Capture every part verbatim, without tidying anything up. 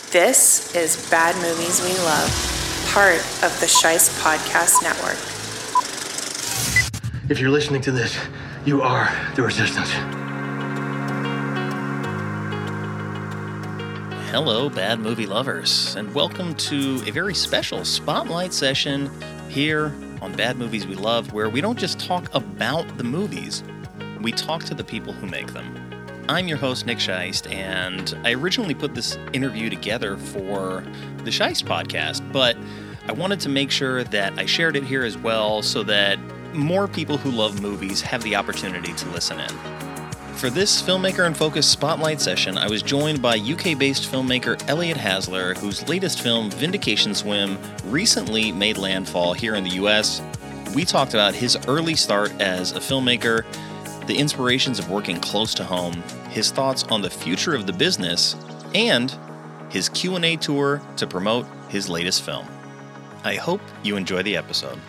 This is Bad Movies We Love, part of the Shice Podcast Network. If you're listening to this, you are the resistance. Hello, Bad Movie Lovers, and welcome to a very special spotlight session here on Bad Movies We Love, where we don't just talk about the movies, we talk to the people who make them. I'm your host, Nick Scheist, and I originally put this interview together for the Scheist podcast, but I wanted to make sure that I shared it here as well so that more people who love movies have the opportunity to listen in. For this Filmmaker in Focus spotlight session, I was joined by U K-based filmmaker Elliot Hasler, whose latest film, Vindication Swim, recently made landfall here in the U S. We talked about his early start as a filmmaker, the inspirations of working close to home, his thoughts on the future of the business, and his Q and A tour to promote his latest film. I hope you enjoy the episode.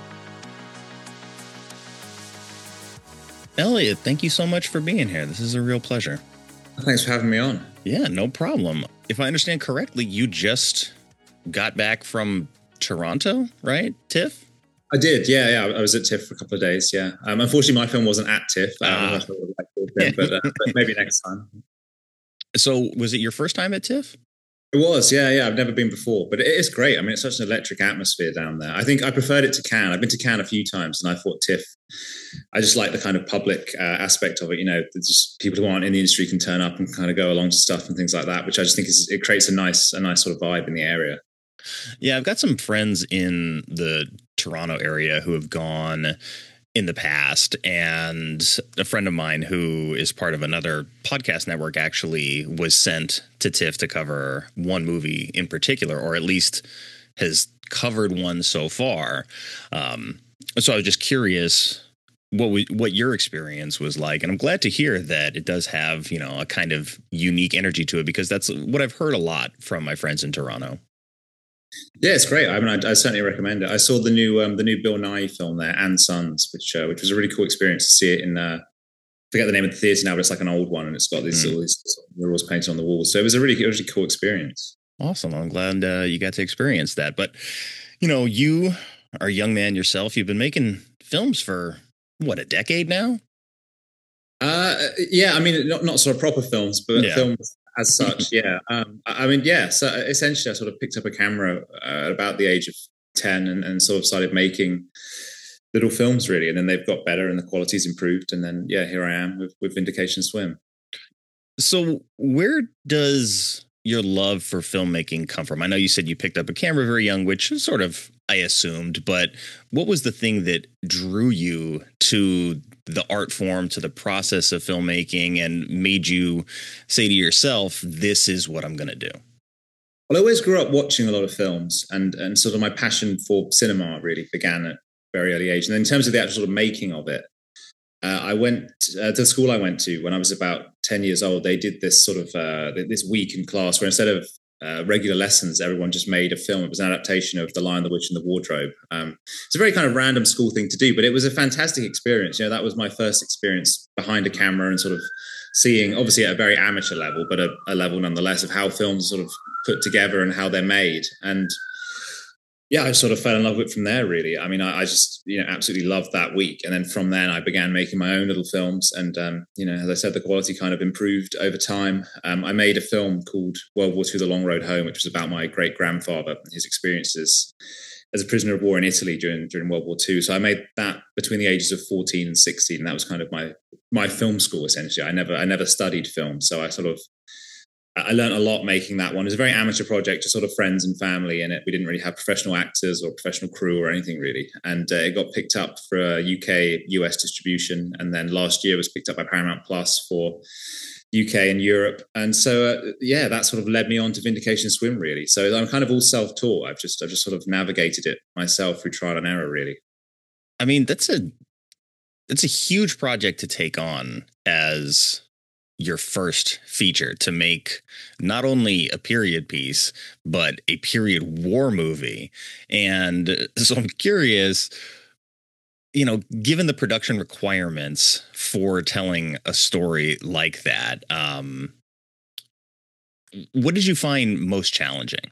Elliot, thank you so much for being here. This is a real pleasure. Thanks for having me on. Yeah, no problem. If I understand correctly, you just got back from Toronto, right? TIFF? I did, yeah, yeah. I was at TIFF for a couple of days, yeah. Um, unfortunately, my film wasn't at TIFF, uh, Ah. but, uh, but maybe next time. So was it your first time at TIFF? It was, yeah, yeah. I've never been before, but it is great. I mean, it's such an electric atmosphere down there. I think I preferred it to Cannes. I've been to Cannes a few times, and I thought TIFF, I just like the kind of public uh, aspect of it. You know, just people who aren't in the industry can turn up and kind of go along to stuff and things like that, which I just think is it creates a nice, a nice sort of vibe in the area. Yeah, I've got some friends in the Toronto area who have gone in the past, and a friend of mine who is part of another podcast network actually was sent to TIFF to cover one movie in particular, or at least has covered one so far. Um, so I was just curious what we, what your experience was like, and I'm glad to hear that it does have, you know, a kind of unique energy to it, because that's what I've heard a lot from my friends in Toronto. Yeah, it's great. I mean, I, I certainly recommend it. I saw the new um, the new Bill Nighy film there, And Sons, which uh, which was a really cool experience to see it in. Uh, I forget the name of the theatre now, but it's like an old one, and it's got these, mm. all these murals painted on the walls. So it was a really, really cool experience. Awesome. I'm glad uh, you got to experience that. But, you know, you are a young man yourself. You've been making films for, what, a decade now? Uh, yeah, I mean, not not sort of proper films, but yeah. films as such. Yeah. Um, I mean, yeah. So essentially, I sort of picked up a camera uh, at about the age of ten and, and sort of started making little films, really. And then they've got better and the quality's improved. And then, yeah, here I am with, with Vindication Swim. So where does your love for filmmaking come from? I know you said you picked up a camera very young, which is sort of, I assumed, but what was the thing that drew you to the art form, to the process of filmmaking, and made you say to yourself, this is what I'm going to do? Well, I always grew up watching a lot of films, and, and sort of my passion for cinema really began at a very early age. And then in terms of the actual sort of making of it, uh, I went uh, to the school I went to when I was about ten years old. They did this sort of uh, this week in class where instead of Uh, regular lessons, everyone just made a film. It was an adaptation of The Lion, the Witch, and the Wardrobe. Um, it's a very kind of random school thing to do, but it was a fantastic experience. You know, that was my first experience behind a camera and sort of seeing, obviously at a very amateur level, but a, a level nonetheless of how films are sort of put together and how they're made. And yeah, I sort of fell in love with it from there, really. I mean, I, I just, you know, absolutely loved that week. And then from then I began making my own little films. And, um, you know, as I said, the quality kind of improved over time. Um, I made a film called World War Two, The Long Road Home, which was about my great grandfather and his experiences as a prisoner of war in Italy during, during World War Two. So I made that between the ages of fourteen and sixteen. And that was kind of my, my film school, essentially. I never, I never studied film. So I sort of, I learned a lot making that one. It was a very amateur project, just sort of friends and family in it. We didn't really have professional actors or professional crew or anything really. And uh, it got picked up for a U K, U S distribution. And then last year was picked up by Paramount Plus for U K and Europe. And so, uh, yeah, that sort of led me on to Vindication Swim really. So I'm kind of all self-taught. I've just, I've just sort of navigated it myself through trial and error really. I mean, that's a, that's a huge project to take on as your first feature, to make not only a period piece, but a period war movie. And so I'm curious, you know, given the production requirements for telling a story like that, um, what did you find most challenging?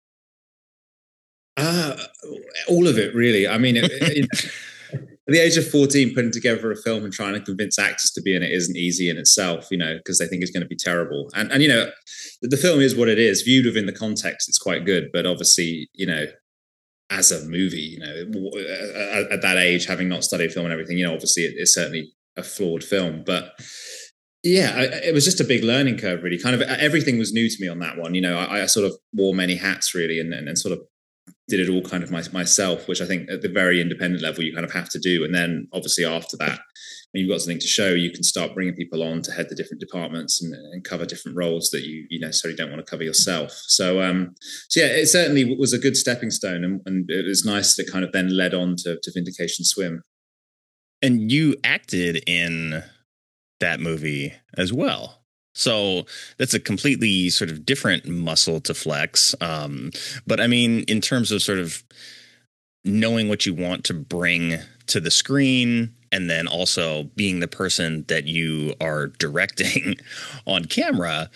Uh, all of it, really. I mean, it, it, at the age of fourteen, putting together a film and trying to convince actors to be in it isn't easy in itself, you know, because they think it's going to be terrible. And, and, you know, the film is what it is. Viewed within the context, it's quite good. But obviously, you know, as a movie, you know, at, at that age, having not studied film and everything, you know, obviously it, it's certainly a flawed film. But yeah, I, it was just a big learning curve, really. Kind of everything was new to me on that one. You know, I, I sort of wore many hats, really, and, and, and sort of did it all kind of my, myself, which I think at the very independent level you kind of have to do. And then obviously after that, when you've got something to show, you can start bringing people on to head the different departments and, and cover different roles that you, you necessarily don't want to cover yourself. So, um, so yeah, it certainly was a good stepping stone, and, and it was nice that it kind of then led on to, to Vindication Swim. And you acted in that movie as well. So that's a completely sort of different muscle to flex. Um, but I mean, in terms of sort of knowing what you want to bring to the screen, and then also being the person that you are directing on camera,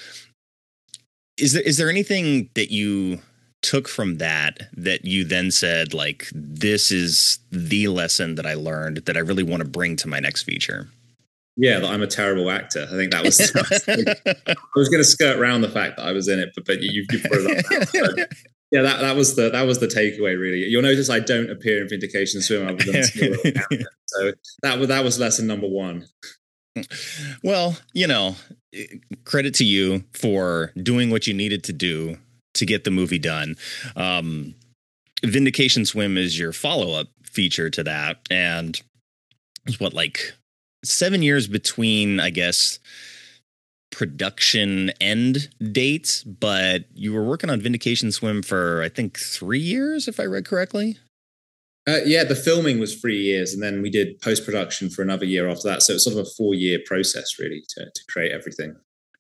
is there, is there anything that you took from that that you then said, like, this is the lesson that I learned that I really want to bring to my next feature? Yeah, that I'm a terrible actor. I think that was. I was going to skirt around the fact that I was in it, but but you you brought it up. So, yeah, that that was the that was the takeaway. Really, you'll notice I don't appear in Vindication Swim other than so that was that was lesson number one. Well, you know, credit to you for doing what you needed to do to get the movie done. Um, Vindication Swim is your follow up feature to that, and it's what, like seven years between, I guess, production end dates, but you were working on Vindication Swim for, I think, three years, if I read correctly. Uh, yeah, the filming was three years, and then we did post-production for another year after that. So it's sort of a four-year process, really, to, to create everything.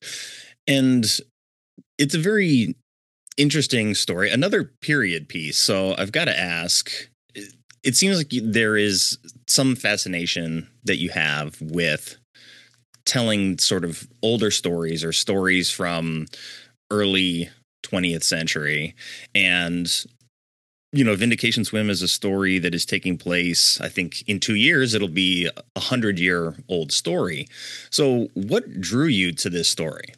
And it's a very interesting story, another period piece. So I've got to ask, it seems like there is some fascination that you have with telling sort of older stories or stories from early twentieth century. And, you know, Vindication Swim is a story that is taking place, I think in two years, it'll be a hundred year old story. So what drew you to this story?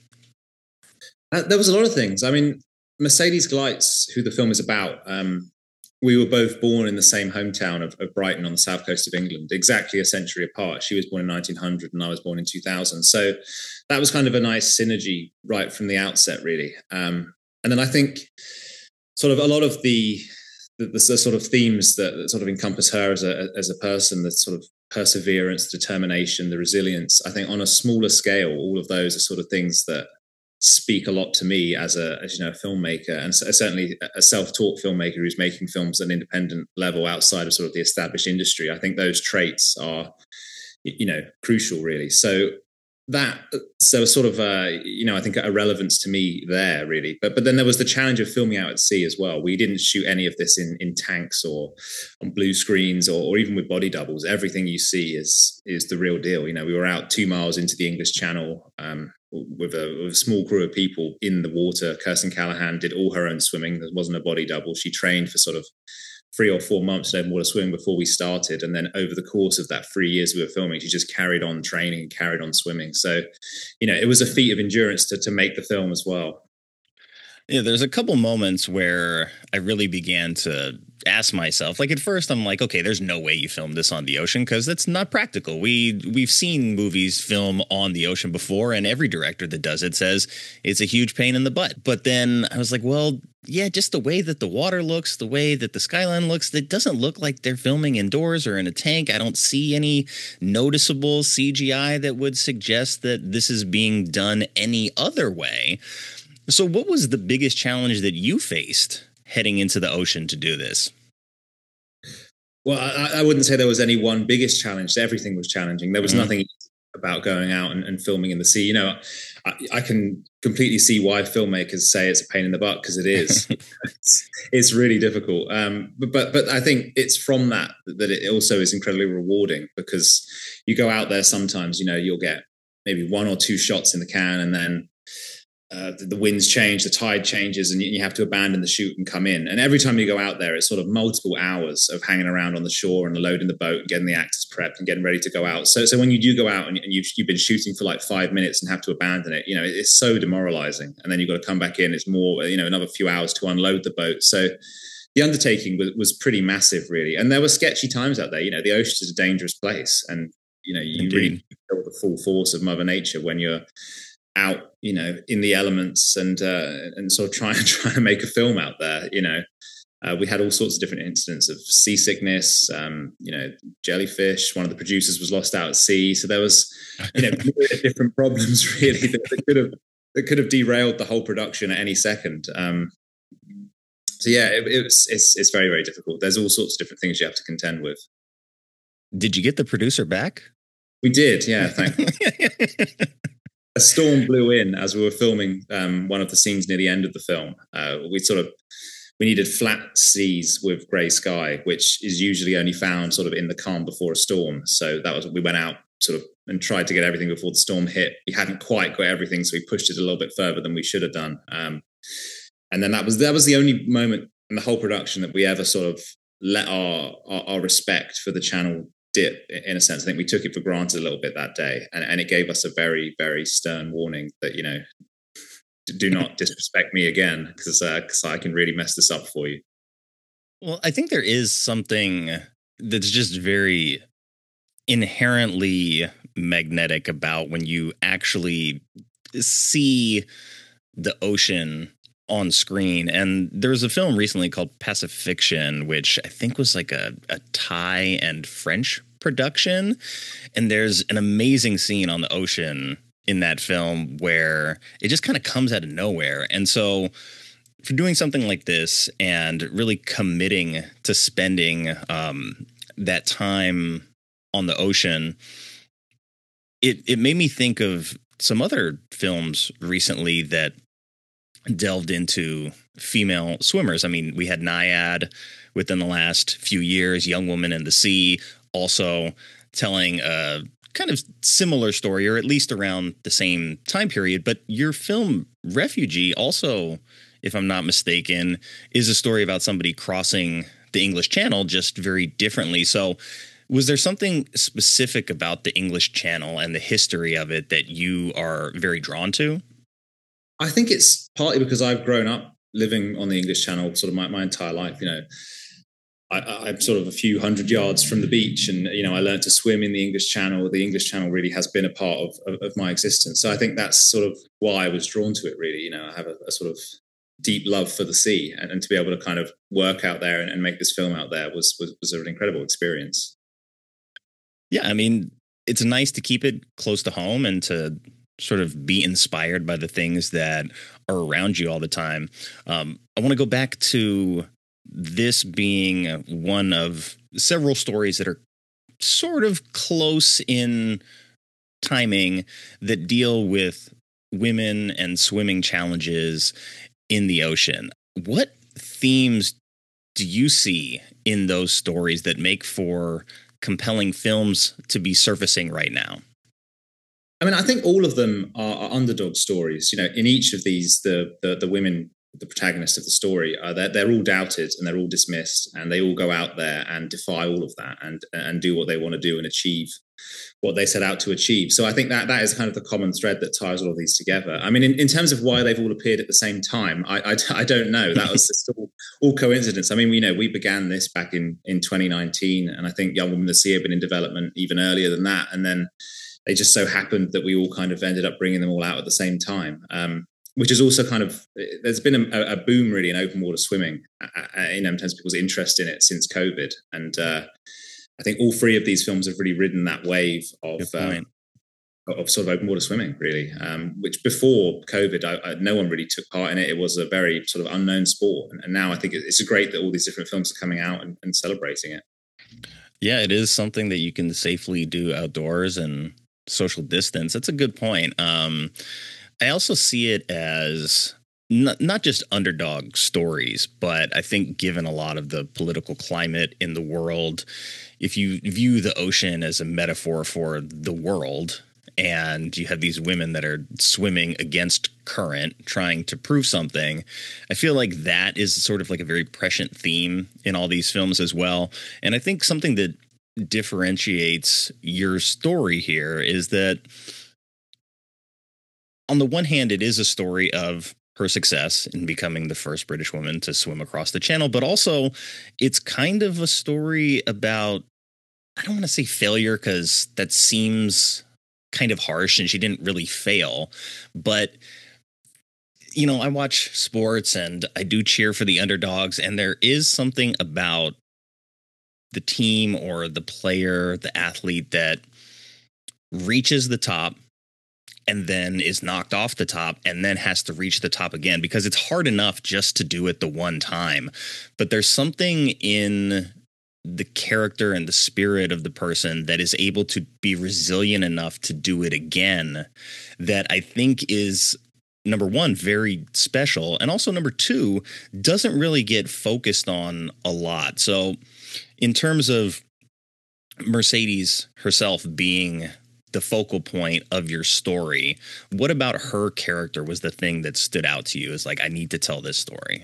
Uh, there was a lot of things. I mean, Mercedes Gleitz, who the film is about, um, we were both born in the same hometown of, of Brighton on the south coast of England, exactly a century apart. She was born in nineteen hundred and I was born in two thousand. So that was kind of a nice synergy right from the outset, really. Um, and then I think sort of a lot of the, the, the sort of themes that, that sort of encompass her as a, as a person, the sort of perseverance, determination, the resilience, I think on a smaller scale, all of those are sort of things that speak a lot to me as a, as you know, a filmmaker, and certainly a self-taught filmmaker who's making films at an independent level outside of sort of the established industry. I think those traits are, you know, crucial, really. So that, so sort of, uh, you know, I think a relevance to me there, really. But but then there was the challenge of filming out at sea as well. We didn't shoot any of this in in tanks or on blue screens or, or even with body doubles. Everything you see is is the real deal. You know, we were out two miles into the English Channel, um, with a, with a small crew of people in the water. Kirsten Callahan did all her own swimming. There wasn't a body double. She trained for sort of three or four months in open water swimming before we started. And then over the course of that three years we were filming, she just carried on training and carried on swimming. So, you know, it was a feat of endurance to, to make the film as well. Yeah, there's a couple moments where I really began to ask myself, like at first I'm like, okay, there's no way you filmed this on the ocean because that's not practical. We, we've seen movies film on the ocean before, and every director that does it says it's a huge pain in the butt. But then I was like, well, yeah, just the way that the water looks, the way that the skyline looks, it doesn't look like they're filming indoors or in a tank. I don't see any noticeable C G I that would suggest that this is being done any other way. So what was the biggest challenge that you faced heading into the ocean to do this? Well, I, I wouldn't say there was any one biggest challenge. Everything was challenging. There was mm-hmm. nothing about going out and, and filming in the sea. You know, I, I can completely see why filmmakers say it's a pain in the butt, because it is. it's, it's really difficult. Um, but, but but I think it's from that that it also is incredibly rewarding, because you go out there sometimes, you know, you'll get maybe one or two shots in the can, and then uh, the, the winds change, the tide changes, and you, you have to abandon the shoot and come in. And every time you go out there, it's sort of multiple hours of hanging around on the shore and loading the boat and getting the actors prepped and getting ready to go out. So, so when you do go out and, and you've, you've been shooting for like five minutes and have to abandon it, you know, it, it's so demoralizing. And then you've got to come back in. It's more, you know, another few hours to unload the boat. So the undertaking was, was pretty massive, really. And there were sketchy times out there. You know, the ocean is a dangerous place, and you know, you Indeed. really feel the full force of Mother Nature when you're out, you know, in the elements and uh, and sort of trying trying to make a film out there. You know, uh, we had all sorts of different incidents of seasickness. Um, you know, jellyfish. One of the producers was lost out at sea, so there was, you know, different problems really that, that could have that could have derailed the whole production at any second. Um, so yeah, it, it was it's it's very very difficult. There's all sorts of different things you have to contend with. Did you get the producer back? We did, yeah. Thank you. A storm blew in as we were filming um, one of the scenes near the end of the film. Uh, we sort of we needed flat seas with grey sky, which is usually only found sort of in the calm before a storm. So that was we went out sort of and tried to get everything before the storm hit. We hadn't quite got everything, so we pushed it a little bit further than we should have done. Um, and then that was that was the only moment in the whole production that we ever sort of let our our, our respect for the channel dip, in a sense. I think we took it for granted a little bit that day, and, and it gave us a very, very stern warning that, you know, do not disrespect me again, because uh, because I can really mess this up for you. Well, I think there is something that's just very inherently magnetic about when you actually see the ocean on screen. And there was a film recently called Pacifiction, which I think was like a, a Thai and French production. And there's an amazing scene on the ocean in that film where it just kind of comes out of nowhere. And so for doing something like this and really committing to spending um, that time on the ocean, it, it made me think of some other films recently that delved into female swimmers. I mean, we had Naiad within the last few years, Young Woman in the Sea, also telling a kind of similar story, or at least around the same time period. But your film Refugee also, if I'm not mistaken, is a story about somebody crossing the English Channel, just very differently. So was there something specific about the English Channel and the history of it that you are very drawn to? I think it's partly because I've grown up living on the English Channel sort of my, my entire life. You know, I, I'm sort of a few hundred yards from the beach, and, you know, I learned to swim in the English Channel. The English Channel really has been a part of, of, of my existence. So I think that's sort of why I was drawn to it, really. You know, I have a, a sort of deep love for the sea, and, and to be able to kind of work out there and, and make this film out there was, was, was an incredible experience. Yeah, I mean, it's nice to keep it close to home and to sort of be inspired by the things that are around you all the time. Um, I want to go back to this being one of several stories that are sort of close in timing that deal with women and swimming challenges in the ocean. What themes do you see in those stories that make for compelling films to be surfacing right now? I mean, I think all of them are, are underdog stories. You know, in each of these, the the, the women, the protagonists of the story, are they're, they're all doubted and they're all dismissed, and they all go out there and defy all of that and and do what they want to do and achieve what they set out to achieve. So I think that that is kind of the common thread that ties all of these together. I mean, in, in terms of why they've all appeared at the same time, I I, I don't know. That was just all, all coincidence. I mean, you know, we began this back in in twenty nineteen, and I think Young Woman in the Sea had been in development even earlier than that, and then they just so happened that we all kind of ended up bringing them all out at the same time, um, which is also kind of, there's been a, a boom really in open water swimming, uh, you know, in terms of people's interest in it since COVID. And uh, I think all three of these films have really ridden that wave of um, of sort of open water swimming, really, um, which before COVID, I, I, no one really took part in it. It was a very sort of unknown sport. And, and now I think it's great that all these different films are coming out and, and celebrating it. Yeah, it is something that you can safely do outdoors and social distance. That's a good point. Um, I also see it as not, not just underdog stories, but I think given a lot of the political climate in the world, if you view the ocean as a metaphor for the world and you have these women that are swimming against current, trying to prove something. I feel like that is sort of like a very prescient theme in all these films as well. And I think something that differentiates your story here is that on the one hand, it is a story of her success in becoming the first British woman to swim across the channel, but also it's kind of a story about, I don't want to say failure because that seems kind of harsh and she didn't really fail, but you know, I watch sports and I do cheer for the underdogs, and there is something about the team or the player, the athlete that reaches the top and then is knocked off the top and then has to reach the top again, because it's hard enough just to do it the one time. But there's something in the character and the spirit of the person that is able to be resilient enough to do it again that I think is, number one, very special, and also number two, doesn't really get focused on a lot. So in terms of Mercedes herself being the focal point of your story, what about her character was the thing that stood out to you as like, I need to tell this story?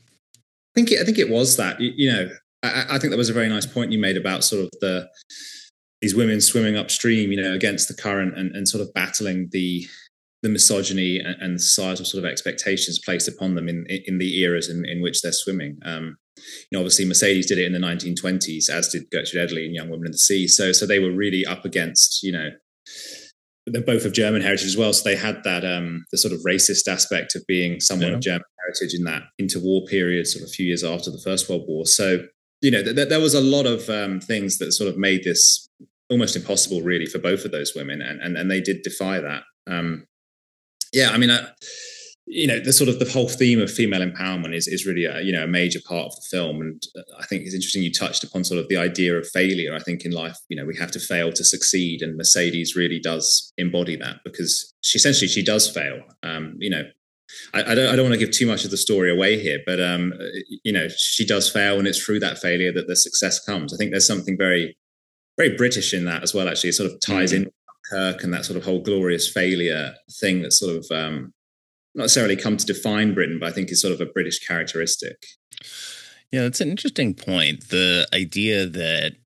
I think it, I think it was that, you, you know, I, I think that was a very nice point you made about sort of the these women swimming upstream, you know, against the current and, and sort of battling the the misogyny and, and societal sort of expectations placed upon them in in the eras in, in which they're swimming. Um, you know, obviously Mercedes did it in the nineteen twenties, as did Gertrude Edley in Young Women in the Sea. So so they were really up against, you know, they're both of German heritage as well. So they had that um, the sort of racist aspect of being someone yeah. of German heritage in that interwar period, sort of a few years after the First World War. So, you know, th- th- there was a lot of um, things that sort of made this almost impossible, really, for both of those women, and and, and they did defy that. Um, yeah, I mean, I, you know, the sort of the whole theme of female empowerment is is really a, you know, a major part of the film, and I think it's interesting you touched upon sort of the idea of failure. I think in life, you know, we have to fail to succeed, and Mercedes really does embody that, because she essentially she does fail. Um, you know, I, I don't I don't want to give too much of the story away here, but um, you know, she does fail, and it's through that failure that the success comes. I think there's something very very British in that as well. Actually, it sort of ties mm-hmm. in Kirk and that sort of whole glorious failure thing that sort of um, not necessarily come to define Britain, but I think is sort of a British characteristic. Yeah, that's an interesting point. The idea that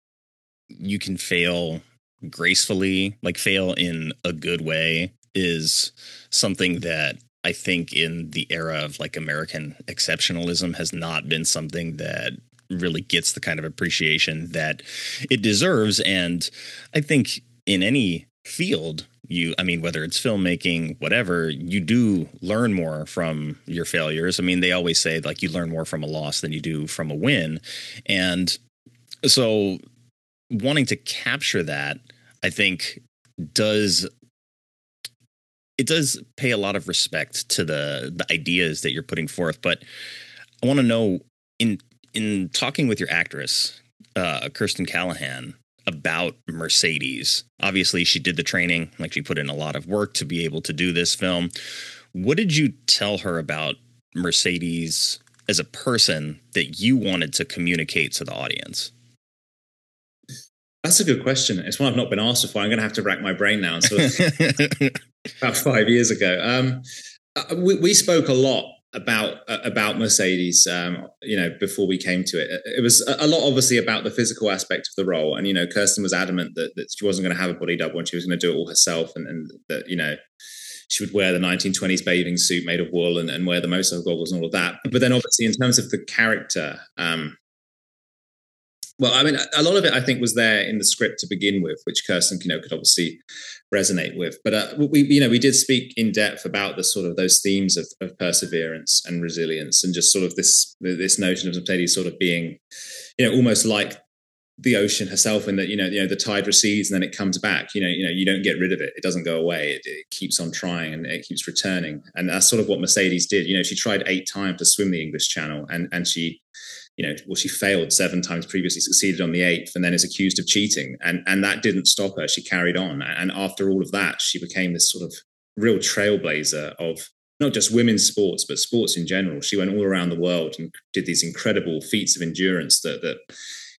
you can fail gracefully, like fail in a good way, is something that I think in the era of like American exceptionalism has not been something that really gets the kind of appreciation that it deserves. And I think in any field, you, I mean, whether it's filmmaking, whatever, you do learn more from your failures. I mean, they always say like you learn more from a loss than you do from a win. And so wanting to capture that, I think does, it does pay a lot of respect to the, the ideas that you're putting forth. But I want to know, in, in talking with your actress, uh, Kirsten Callahan, about Mercedes, obviously she did the training, like she put in a lot of work to be able to do this film. What did you tell her about Mercedes as a person that you wanted to communicate to the audience? That's a good question. It's one I've not been asked before. I'm going to have to rack my brain now. So about five years ago, um, we, we spoke a lot about uh, about Mercedes, um, you know, before we came to it. It was a, a lot, obviously, about the physical aspect of the role. And, you know, Kirsten was adamant that, that she wasn't going to have a body double and she was going to do it all herself. And, and that, you know, she would wear the nineteen twenties bathing suit made of wool and, and wear the motorcycle goggles and all of that. But then, obviously, in terms of the character, um, well, I mean, a lot of it, I think, was there in the script to begin with, which Kirsten, you know, could obviously resonate with. But uh, we, you know, we did speak in depth about the sort of those themes of, of perseverance and resilience, and just sort of this this notion of Mercedes sort of being, you know, almost like the ocean herself, in that, you know, you know, the tide recedes and then it comes back. You know, you know, you don't get rid of it; it doesn't go away. It, it keeps on trying and it keeps returning. And that's sort of what Mercedes did. You know, she tried eight times to swim the English Channel, and and she. You know, well, she failed seven times previously, succeeded on the eighth, and then is accused of cheating. And and that didn't stop her. She carried on. And after all of that, she became this sort of real trailblazer of not just women's sports, but sports in general. She went all around the world and did these incredible feats of endurance that, that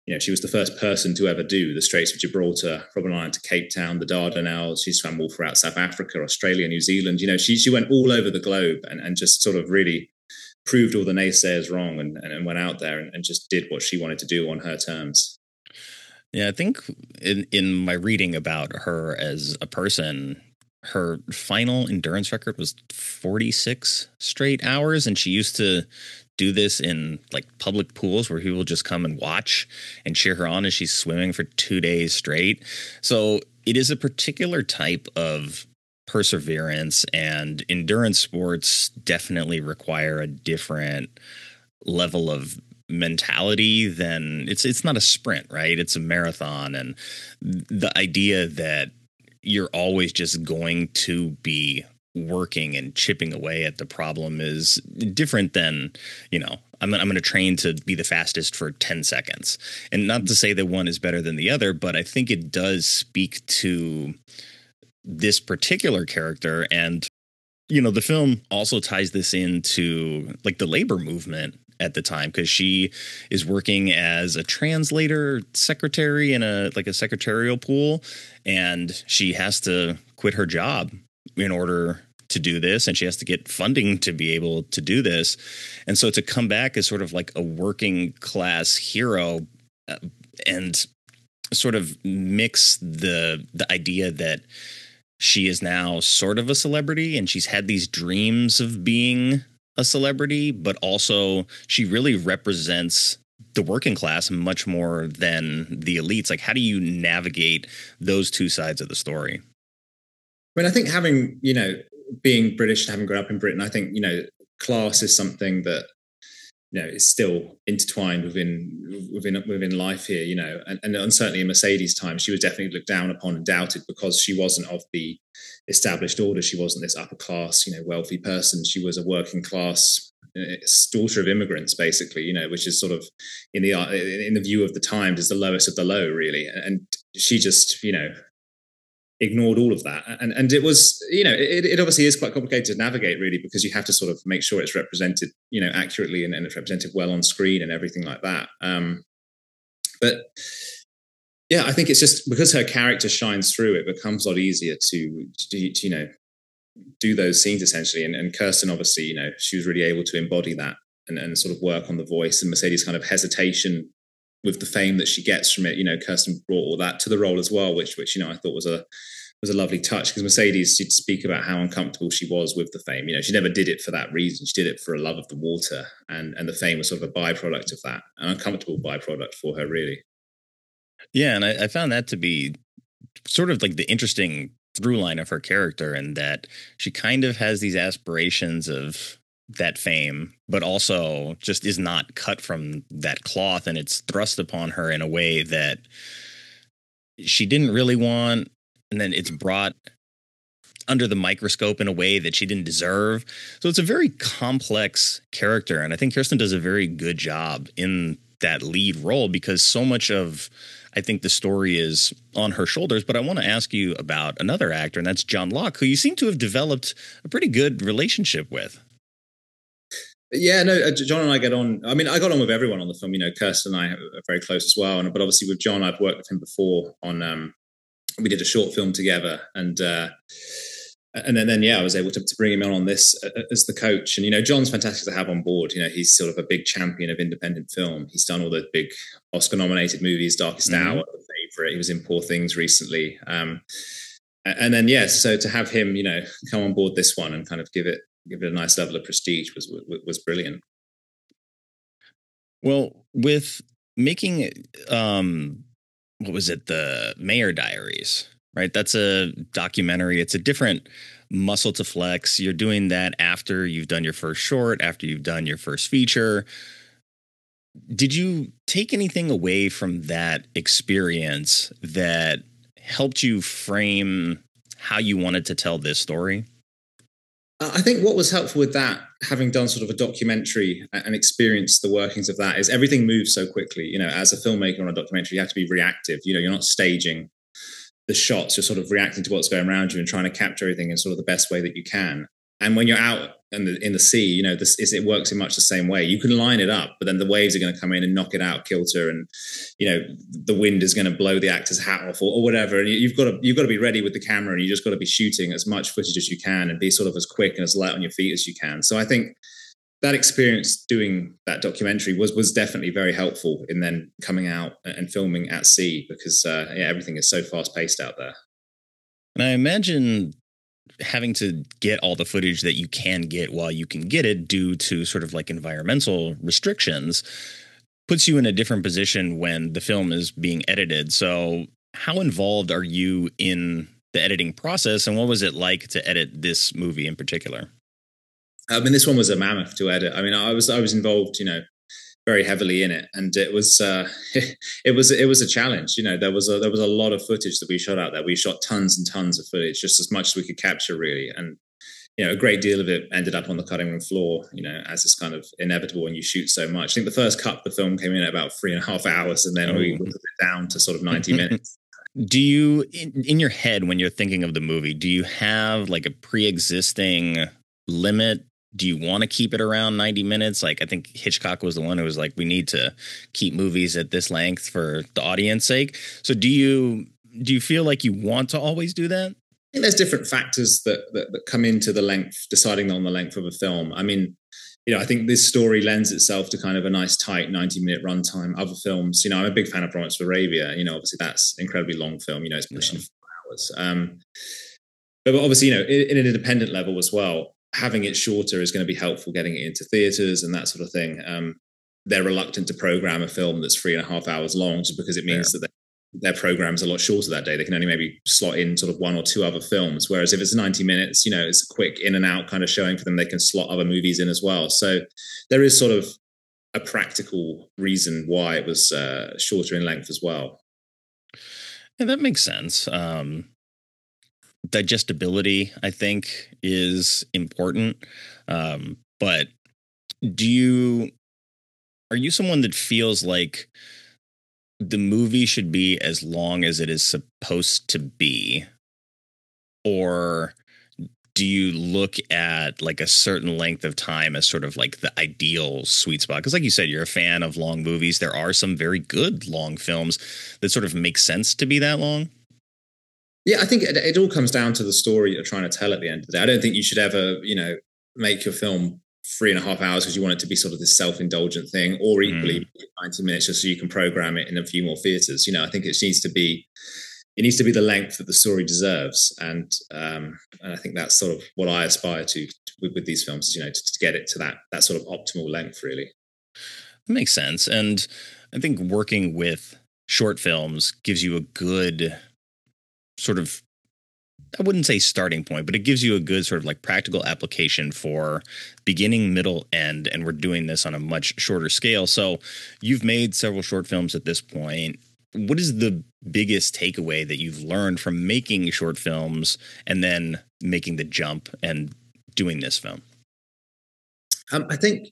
you know, she was the first person to ever do the Straits of Gibraltar, Robben Island to Cape Town, the Dardanelles. She swam all throughout South Africa, Australia, New Zealand. You know, she she went all over the globe and, and just sort of really proved all the naysayers wrong and, and went out there and, and just did what she wanted to do on her terms. Yeah, I think in, in my reading about her as a person, her final endurance record was forty-six straight hours. And she used to do this in like public pools where people just come and watch and cheer her on as she's swimming for two days straight. So it is a particular type of perseverance, and endurance sports definitely require a different level of mentality than it's it's not a sprint, right? It's a marathon. And the idea that you're always just going to be working and chipping away at the problem is different than, you know, I'm, I'm going to train to be the fastest for ten seconds. And not to say that one is better than the other, but I think it does speak to this particular character. And, you know, the film also ties this into like the labor movement at the time, because she is working as a translator secretary in a like a secretarial pool, and she has to quit her job in order to do this, and she has to get funding to be able to do this. And so to come back as sort of like a working class hero uh, and sort of mix the the idea that she is now sort of a celebrity and she's had these dreams of being a celebrity, but also she really represents the working class much more than the elites. Like, how do you navigate those two sides of the story? I mean, I think having, you know, being British and having grown up in Britain, I think, you know, class is something that, you know, is still intertwined within within within life here, you know, and, and certainly in Mercedes' time, she was definitely looked down upon and doubted because she wasn't of the established order. She wasn't this upper class, you know, wealthy person. She was a working class daughter of immigrants, basically, you know, which is sort of in the in the view of the times is the lowest of the low, really. And she just, you know, ignored all of that. And and it was, you know, it, it obviously is quite complicated to navigate, really, because you have to sort of make sure it's represented, you know, accurately and, and it's represented well on screen and everything like that. Um, but yeah, I think it's just because her character shines through, it becomes a lot easier to, to, to you know, do those scenes essentially. And, and Kirsten, obviously, you know, she was really able to embody that and, and sort of work on the voice, and Mercedes' kind of hesitation with the fame that she gets from it. You know, Kirsten brought all that to the role as well, which, which, you know, I thought was a, was a lovely touch, because Mercedes, she'd speak about how uncomfortable she was with the fame. You know, she never did it for that reason. She did it for a love of the water, and, and the fame was sort of a byproduct of that, an uncomfortable byproduct for her, really. Yeah. And I, I found that to be sort of like the interesting through line of her character, and that she kind of has these aspirations of that fame, but also just is not cut from that cloth, and it's thrust upon her in a way that she didn't really want, and then it's brought under the microscope in a way that she didn't deserve. So it's a very complex character, and I think Kirsten does a very good job in that lead role, because so much of, I think, the story is on her shoulders. But I want to ask you about another actor, and that's John Locke, who you seem to have developed a pretty good relationship with. Yeah, no, John and I get on. I mean, I got on with everyone on the film. You know, Kirsten and I are very close as well. And but obviously with John, I've worked with him before on. Um, we did a short film together, and uh, and then, then yeah, I was able to, to bring him on on this as the coach. And you know, John's fantastic to have on board. You know, he's sort of a big champion of independent film. He's done all the big Oscar-nominated movies, Darkest mm-hmm. Hour, The Favorite. He was in Poor Things recently. Um, and then yeah, so to have him, you know, come on board this one and kind of give it. give it a nice level of prestige was was brilliant. Well, with making um what was it, the Mayer Diaries, right? That's a documentary. It's a different muscle to flex. You're doing that after you've done your first short, after you've done your first feature. Did you take anything away from that experience that helped you frame how you wanted to tell this story? I think what was helpful with that, having done sort of a documentary and experienced the workings of that, is everything moves so quickly. You know, as a filmmaker on a documentary, you have to be reactive. You know, you're not staging the shots, you're sort of reacting to what's going around you and trying to capture everything in sort of the best way that you can. And when you're out in the in the sea, you know, this is it works in much the same way. You can line it up, but then the waves are going to come in and knock it out kilter, and you know the wind is going to blow the actor's hat off or, or whatever. And you've got to you've got to be ready with the camera, and you just got to be shooting as much footage as you can and be sort of as quick and as light on your feet as you can. So I think that experience doing that documentary was was definitely very helpful in then coming out and filming at sea, because uh, yeah, everything is so fast paced out there. And I imagine having to get all the footage that you can get while you can get it due to sort of like environmental restrictions puts you in a different position when the film is being edited. So how involved are you in the editing process, and what was it like to edit this movie in particular? I mean, this one was a mammoth to edit. I mean, I was I was involved, you know, very heavily in it, and it was uh, it was it was a challenge. You know, there was a, there was a lot of footage that we shot out there. We shot tons and tons of footage, just as much as we could capture, really. And you know, a great deal of it ended up on the cutting room floor. You know, as is kind of inevitable when you shoot so much. I think the first cut of the film came in at about three and a half hours, and then oh. we whittled it down to sort of ninety minutes. Do you, in, in your head, when you're thinking of the movie, do you have like a pre-existing limit? Do you want to keep it around ninety minutes? Like, I think Hitchcock was the one who was like, we need to keep movies at this length for the audience sake. So do you do you feel like you want to always do that? I think there's different factors that, that, that come into the length, deciding on the length of a film. I mean, you know, I think this story lends itself to kind of a nice tight ninety minute runtime. Other films, you know, I'm a big fan of Lawrence of Arabia. You know, obviously that's an incredibly long film. You know, it's pushing yeah. four hours. Um, but obviously, you know, in, in an independent level as well, having it shorter is going to be helpful, getting it into theaters and that sort of thing. Um, they're reluctant to program a film that's three and a half hours long just because it means yeah. that their program's a lot shorter that day. They can only maybe slot in sort of one or two other films. Whereas if it's ninety minutes, you know, it's a quick in and out kind of showing for them. They can slot other movies in as well. So there is sort of a practical reason why it was uh, shorter in length as well. Yeah, that makes sense. Um digestibility, I think, is important. Um, but do you, are you someone that feels like the movie should be as long as it is supposed to be? Or do you look at like a certain length of time as sort of like the ideal sweet spot? Because like you said, you're a fan of long movies. There are some very good long films that sort of make sense to be that long. Yeah, I think it, it all comes down to the story you're trying to tell at the end of the day. I don't think you should ever, you know, make your film three and a half hours because you want it to be sort of this self-indulgent thing, or equally mm. ninety minutes just so you can program it in a few more theaters. You know, I think it needs to be, it needs to be the length that the story deserves. And, um, and I think that's sort of what I aspire to with, with these films, you know, to, to get it to that, that sort of optimal length, really. That makes sense. And I think working with short films gives you a good sort of, I wouldn't say starting point, but it gives you a good sort of like practical application for beginning, middle, end. And we're doing this on a much shorter scale. So you've made several short films at this point. What is the biggest takeaway that you've learned from making short films and then making the jump and doing this film? Um, I think,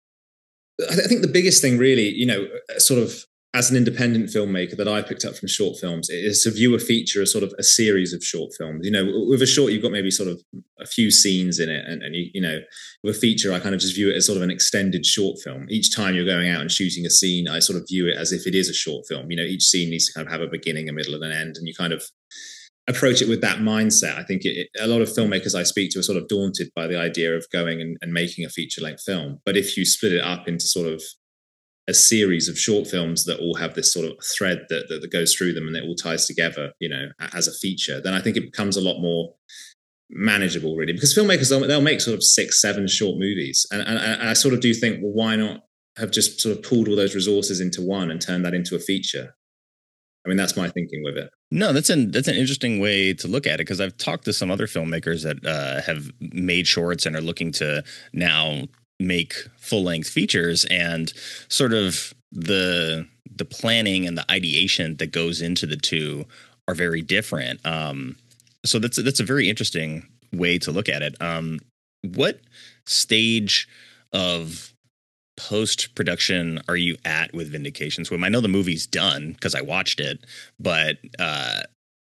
I think the biggest thing really, you know, sort of, as an independent filmmaker that I picked up from short films is to view a feature as sort of a series of short films. You know, with a short, you've got maybe sort of a few scenes in it. And, and you, you know, with a feature, I kind of just view it as sort of an extended short film. Each time you're going out and shooting a scene, I sort of view it as if it is a short film. You know, each scene needs to kind of have a beginning, a middle, and an end. And you kind of approach it with that mindset. I think it, a lot of filmmakers I speak to are sort of daunted by the idea of going and, and making a feature-length film. But if you split it up into sort of a series of short films that all have this sort of thread that, that, that goes through them and it all ties together, you know, as a feature, then I think it becomes a lot more manageable, really, because filmmakers, they'll, they'll make sort of six, seven short movies. And, and, and I sort of do think, well, why not have just sort of pulled all those resources into one and turned that into a feature? I mean, that's my thinking with it. No, that's an that's an interesting way to look at it, because I've talked to some other filmmakers that uh, have made shorts and are looking to now make full-length features, and sort of the the planning and the ideation that goes into the two are very different. Um, so that's that's a very interesting way to look at it. Um, what stage of post-production are you at with Vindication Swim? I know the movie's done because I watched it, but uh,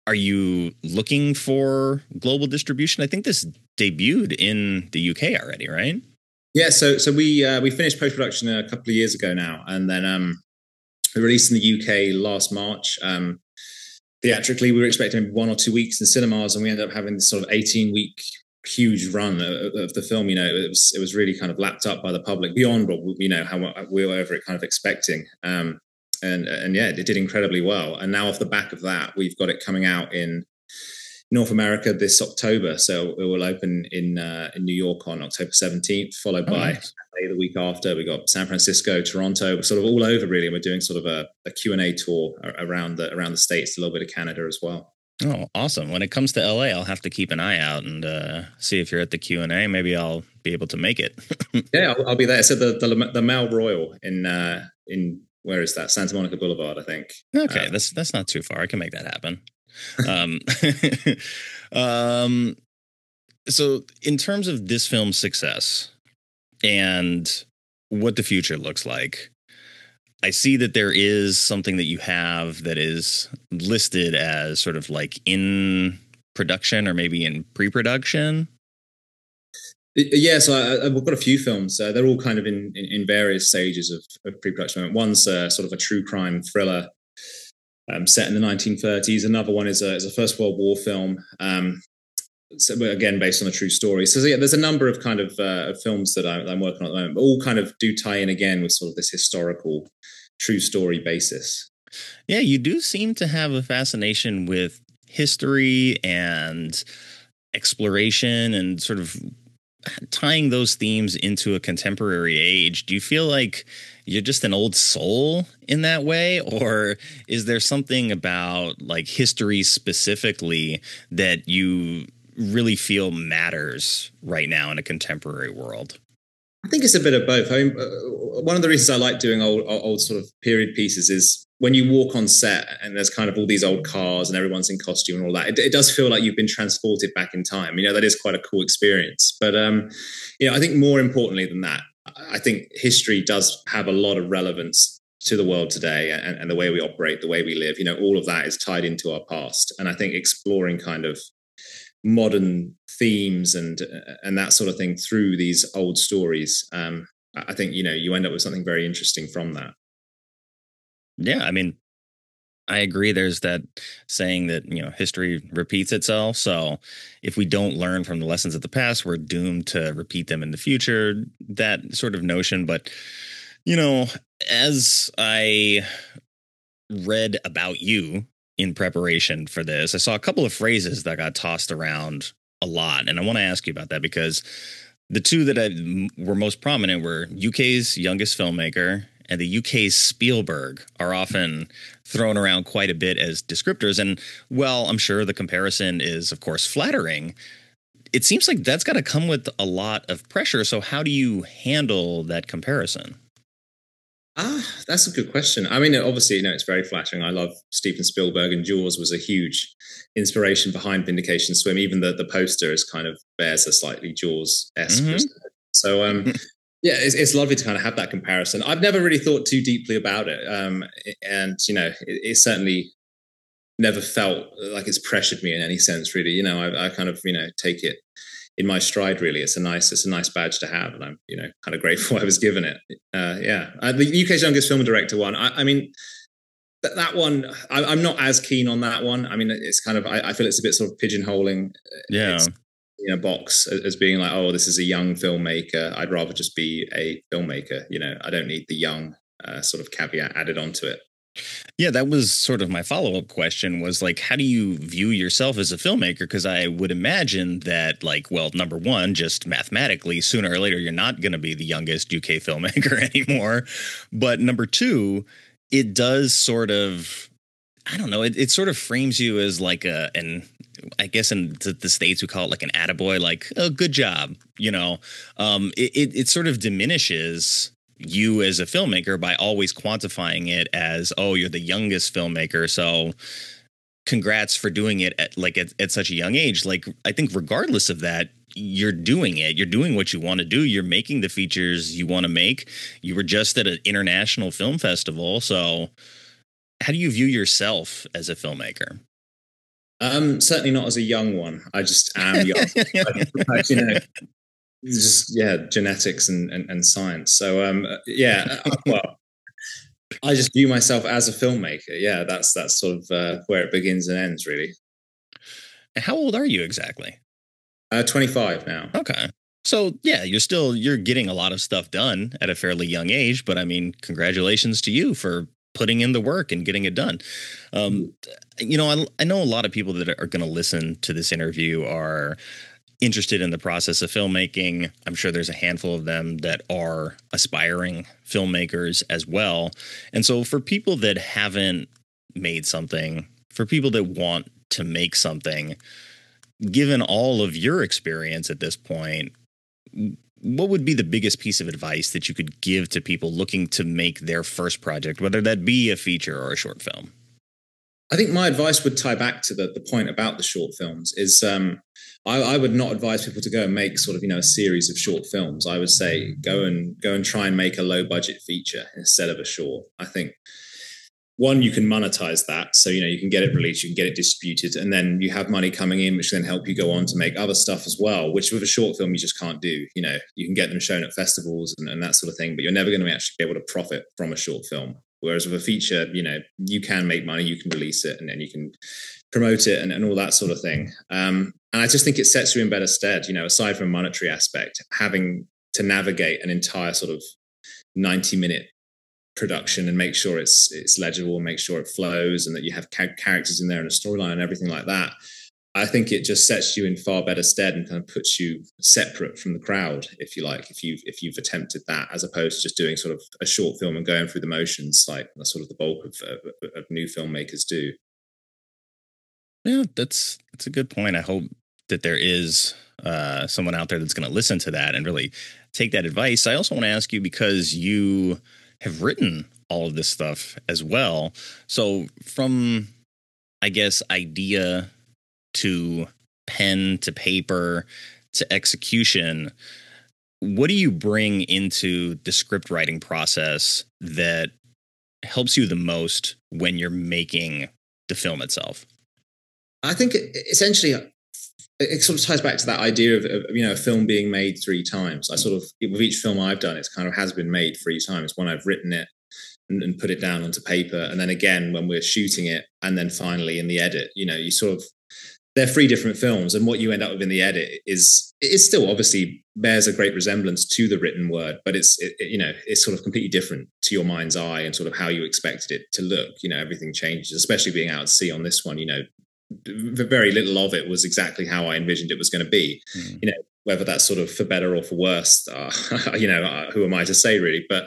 are you looking for global distribution? I think this debuted in the U K already, right? Yeah, so so we uh, we finished post production a couple of years ago now, and then um, we released in the U K last March. Um, theatrically, we were expecting one or two weeks in cinemas, and we ended up having this sort of eighteen week huge run of, of the film. You know, it was it was really kind of lapped up by the public beyond what you know how we were ever kind of expecting. Um, and and yeah, it did incredibly well. And now off the back of that, we've got it coming out in North America this October. So it will open in uh, in New York on October seventeenth, followed oh, by nice. the week after. We got San Francisco, Toronto, we're sort of all over really. And we're doing sort of a, a Q and A tour around the around the States, a little bit of Canada as well. Oh, awesome. When it comes to L A, I'll have to keep an eye out and uh, see if you're at the Q and A. Maybe I'll be able to make it. yeah, I'll, I'll be there. So the, the the Mel Royal in uh, in where is that? Santa Monica Boulevard, I think. Okay, uh, that's that's not too far. I can make that happen. um, um, so in terms of this film's success and what the future looks like, I see that there is something that you have that is listed as sort of like in production or maybe in pre-production. Yeah, so I, I've got a few films. Uh, they're all kind of in, in, in various stages of, of pre-production. One's uh, sort of a true crime thriller um, set in the nineteen thirties. Another one is a, is a First World War film, um, so again, based on a true story. So yeah, there's a number of kind of uh, films that I, I'm working on at the moment, but all kind of do tie in again with sort of this historical true story basis. Yeah, you do seem to have a fascination with history and exploration and sort of tying those themes into a contemporary age. Do you feel like you're just an old soul in that way? Or is there something about like history specifically that you really feel matters right now in a contemporary world? I think it's a bit of both. I mean, uh, one of the reasons I like doing old, old sort of period pieces is when you walk on set and there's kind of all these old cars and everyone's in costume and all that, it, it does feel like you've been transported back in time. You know, that is quite a cool experience. But, um, you know, I think more importantly than that, I think history does have a lot of relevance to the world today and, and the way we operate, the way we live. You know, all of that is tied into our past. And I think exploring kind of modern themes and and that sort of thing through these old stories, um, I think, you know, you end up with something very interesting from that. Yeah, I mean, I agree. There's that saying that, you know, history repeats itself. So if we don't learn from the lessons of the past, we're doomed to repeat them in the future, that sort of notion. But, you know, as I read about you in preparation for this, I saw a couple of phrases that got tossed around a lot. And I want to ask you about that because the two that I, were most prominent were U K's youngest filmmaker and the U K's Spielberg are often thrown around quite a bit as descriptors. And well, I'm sure the comparison is, of course, flattering. It seems like that's got to come with a lot of pressure. So how do you handle that comparison? Ah, that's a good question. I mean, obviously, you know, it's very flattering. I love Steven Spielberg, and Jaws was a huge inspiration behind Vindication Swim. Even the, the poster is kind of bears a slightly Jaws-esque. Mm-hmm. So, um, yeah, it's, it's lovely to kind of have that comparison. I've never really thought too deeply about it. Um, and, you know, it, it certainly never felt like it's pressured me in any sense, really. You know, I, I kind of, you know, take it in my stride, really. It's a nice, it's a nice badge to have, and I'm, you know, kind of grateful I was given it. Uh, yeah, uh, the U K's youngest film director one. I, I mean, that that one, I, I'm not as keen on that one. I mean, it's kind of, I, I feel it's a bit sort of pigeonholing. Yeah, it's in a box as, as being like, oh, this is a young filmmaker. I'd rather just be a filmmaker. You know, I don't need the young uh, sort of caveat added onto it. Yeah, that was sort of my follow-up question was like, how do you view yourself as a filmmaker? Because I would imagine that, like, well, number one, just mathematically, sooner or later, you're not going to be the youngest U K filmmaker anymore. But number two, it does sort of, I don't know, it, it sort of frames you as like a, and I guess in the, the States we call it like an attaboy, like, oh, good job, you know. Um, it, it, it sort of diminishes you as a filmmaker by always quantifying it as, oh, you're the youngest filmmaker, so congrats for doing it at like at, at such a young age. Like, I think regardless of that, you're doing it. You're doing what you want to do. You're making the features you want to make. You were just at an international film festival. So how do you view yourself as a filmmaker? Um, certainly not as a young one. I just am young. I, you know, just yeah, genetics and, and, and science. So um, yeah, uh, well, I just view myself as a filmmaker. Yeah, that's that's sort of uh, where it begins and ends, really. How old are you exactly? Uh, twenty-five now. Okay. So yeah, you're still you're getting a lot of stuff done at a fairly young age, but I mean, congratulations to you for putting in the work and getting it done. Um, you know, I, I know a lot of people that are going to listen to this interview are interested in the process of filmmaking. I'm sure there's a handful of them that are aspiring filmmakers as well. And so for people that haven't made something, for people that want to make something, given all of your experience at this point, what would be the biggest piece of advice that you could give to people looking to make their first project, whether that be a feature or a short film? I think my advice would tie back to the, the point about the short films is um, I, I would not advise people to go and make sort of, you know, a series of short films. I would say go and go and try and make a low budget feature instead of a short. I think one, you can monetize that. So, you know, you can get it released, you can get it distributed, and then you have money coming in, which then help you go on to make other stuff as well, which with a short film, you just can't do. You know, you can get them shown at festivals and, and that sort of thing, but you're never going to actually be able to profit from a short film. Whereas with a feature, you know, you can make money, you can release it, and then you can promote it and, and all that sort of thing. Um, and I just think it sets you in better stead, you know, aside from a monetary aspect, having to navigate an entire sort of ninety minute production and make sure it's it's legible and make sure it flows and that you have ca- characters in there and a storyline and everything like that. I think it just sets you in far better stead and kind of puts you separate from the crowd, if you like, if you've if you've attempted that, as opposed to just doing sort of a short film and going through the motions like that's sort of the bulk of, of, of new filmmakers do. Yeah, that's that's a good point. I hope that there is uh, someone out there that's going to listen to that and really take that advice. I also want to ask you, because you have written all of this stuff as well. So from, I guess, idea to pen to paper to execution, what do you bring into the script writing process that helps you the most when you're making the film itself? I think it, essentially it sort of ties back to that idea of, of, you know, a film being made three times. I sort of, with each film I've done, it's kind of has been made three times. When I've written it and, and put it down onto paper, and then again when we're shooting it, and then finally in the edit, you know, you sort of, they're three different films, and what you end up with in the edit is it is still obviously bears a great resemblance to the written word, but it's it, you know, it's sort of completely different to your mind's eye and sort of how you expected it to look. You know, everything changes, especially being out at sea on this one. You know, very little of it was exactly how I envisioned it was going to be. Mm. You know, whether that's sort of for better or for worse, uh, you know, uh, who am I to say, really? But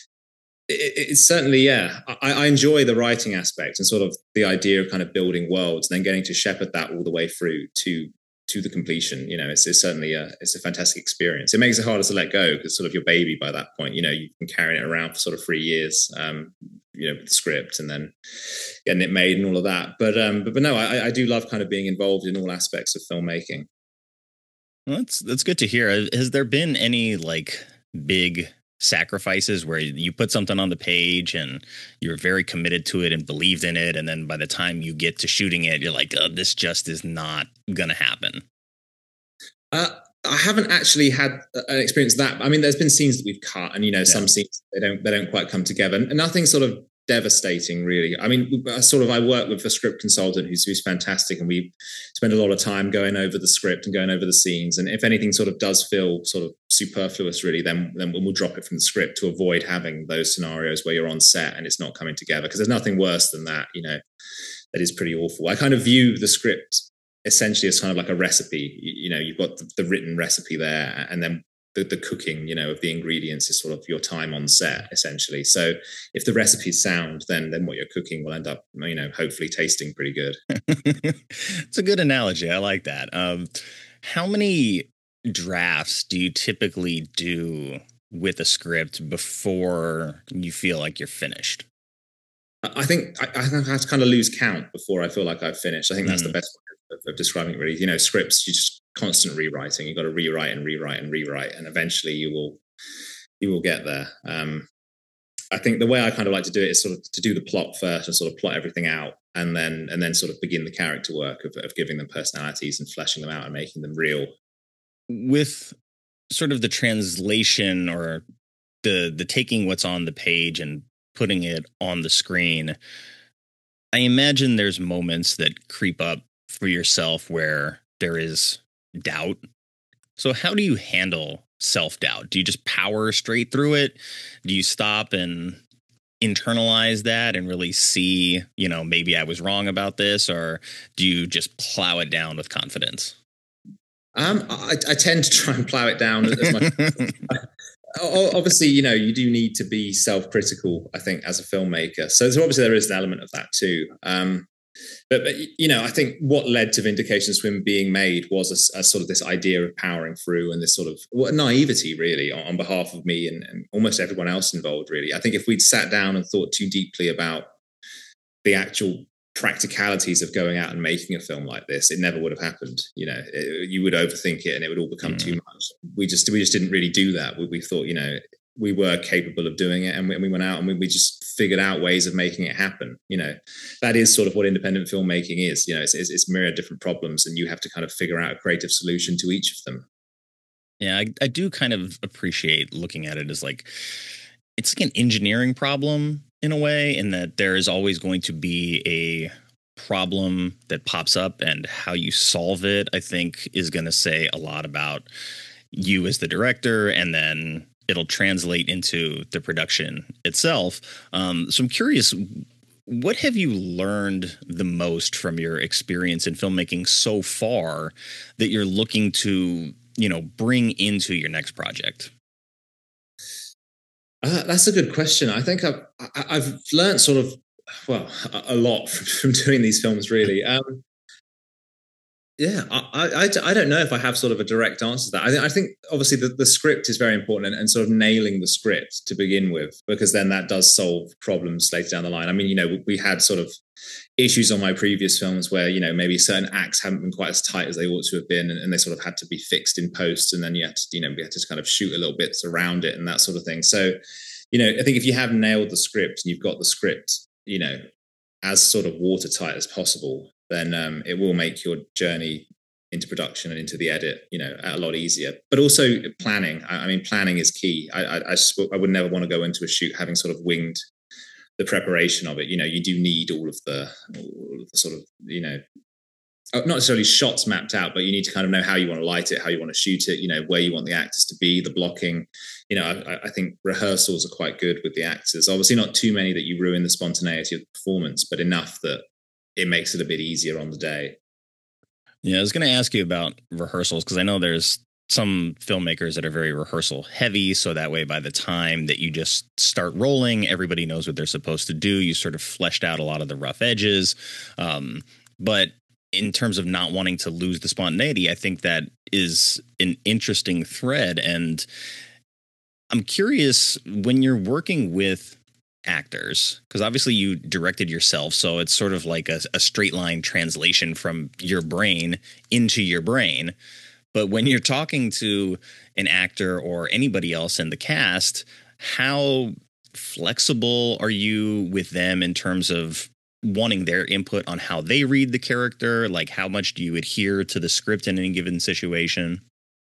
it, it's certainly, yeah, I, I enjoy the writing aspect and sort of the idea of kind of building worlds and then getting to shepherd that all the way through to to the completion. You know, it's, it's certainly a it's a fantastic experience. It makes it harder to let go because sort of your baby by that point. You know, you've been carrying it around for sort of three years. Um, you know, with the script and then getting it made and all of that. But um, but, but no, I, I do love kind of being involved in all aspects of filmmaking. Well, that's that's good to hear. Has there been any like big sacrifices where you put something on the page and you're very committed to it and believed in it, and then by the time you get to shooting it, you're like, oh, this just is not gonna happen? Uh, I haven't actually had an experience that. I mean, there's been scenes that we've cut, and you know, yeah. some scenes they don't they don't quite come together, and nothing sort of devastating, really. I mean, sort of, I work with a script consultant who's who's fantastic, and we spend a lot of time going over the script and going over the scenes. And if anything sort of does feel sort of superfluous, really, then then we'll drop it from the script to avoid having those scenarios where you're on set and it's not coming together. Because there's nothing worse than that. You know, that is pretty awful. I kind of view the script essentially as kind of like a recipe. You know, you've got the, the written recipe there, and then the, the cooking, you know, of the ingredients is sort of your time on set, essentially. So if the recipe's sound, then then what you're cooking will end up, you know, hopefully tasting pretty good. It's a good analogy. I like that. Um, how many drafts do you typically do with a script before you feel like you're finished? I think I, I think I have to kind of lose count before I feel like I've finished. I think that's mm. the best way of, of describing it, really. You know, scripts, you just constant rewriting. You've got to rewrite and rewrite and rewrite, and eventually you will you will get there. Um, I think the way I kind of like to do it is sort of to do the plot first and sort of plot everything out, and then and then sort of begin the character work of, of giving them personalities and fleshing them out and making them real. With sort of the translation or the the taking what's on the page and putting it on the screen, I imagine there's moments that creep up for yourself where there is doubt. So how do you handle self-doubt? Do you just power straight through it? Do you stop and internalize that and really see, you know, maybe I was wrong about this, or do you just plow it down with confidence? Um, I, I tend to try and plow it down as much. Obviously, you know, you do need to be self-critical, I think, as a filmmaker. So, so obviously there is an element of that too. Um, but, but, you know, I think what led to Vindication Swim being made was a, a sort of this idea of powering through and this sort of well, naivety, really, on, on behalf of me and, and almost everyone else involved, really. I think if we'd sat down and thought too deeply about the actual practicalities of going out and making a film like this, it never would have happened. You know, it, you would overthink it and it would all become mm. too much. We just we just didn't really do that. We, we thought, you know, we were capable of doing it, and we, we went out and we, we just figured out ways of making it happen. You know, that is sort of what independent filmmaking is. You know, it's, it's, it's myriad different problems, and you have to kind of figure out a creative solution to each of them. Yeah, I, I do kind of appreciate looking at it as like it's like an engineering problem in a way, in that there is always going to be a problem that pops up, and how you solve it, I think, is going to say a lot about you as the director, and then it'll translate into the production itself. Um, so I'm curious, what have you learned the most from your experience in filmmaking so far that you're looking to, you know, bring into your next project? Uh, that's a good question. I think I've, I've learned sort of, well, a lot from, from doing these films, really. Um, yeah, I, I, I don't know if I have sort of a direct answer to that. I, th- I think, obviously, the, the script is very important, and, and sort of nailing the script to begin with, because then that does solve problems later down the line. I mean, you know, we had sort of issues on my previous films where, you know, maybe certain acts haven't been quite as tight as they ought to have been, and, and they sort of had to be fixed in post, and then you had to, you know, we had to kind of shoot a little bits around it and that sort of thing. So, you know, I think if you have nailed the script and you've got the script, you know, as sort of watertight as possible, then um, it will make your journey into production and into the edit, you know, a lot easier. But also planning. I, I mean, planning is key. I, I, I, I would never want to go into a shoot having sort of winged the preparation of it. You know, you do need all of the, all of the sort of, you know, not necessarily shots mapped out, but you need to kind of know how you want to light it, how you want to shoot it, you know, where you want the actors to be, the blocking. You know, I, I think rehearsals are quite good with the actors. Obviously not too many that you ruin the spontaneity of the performance, but enough that it makes it a bit easier on the day. Yeah, I was going to ask you about rehearsals, because I know there's some filmmakers that are very rehearsal heavy. So that way, by the time that you just start rolling, everybody knows what they're supposed to do. You sort of fleshed out a lot of the rough edges. Um, but in terms of not wanting to lose the spontaneity, I think that is an interesting thread. And I'm curious, when you're working with actors, because obviously you directed yourself, so it's sort of like a, a straight line translation from your brain into your brain. But when you're talking to an actor or anybody else in the cast, how flexible are you with them in terms of wanting their input on how they read the character? Like, how much do you adhere to the script in any given situation?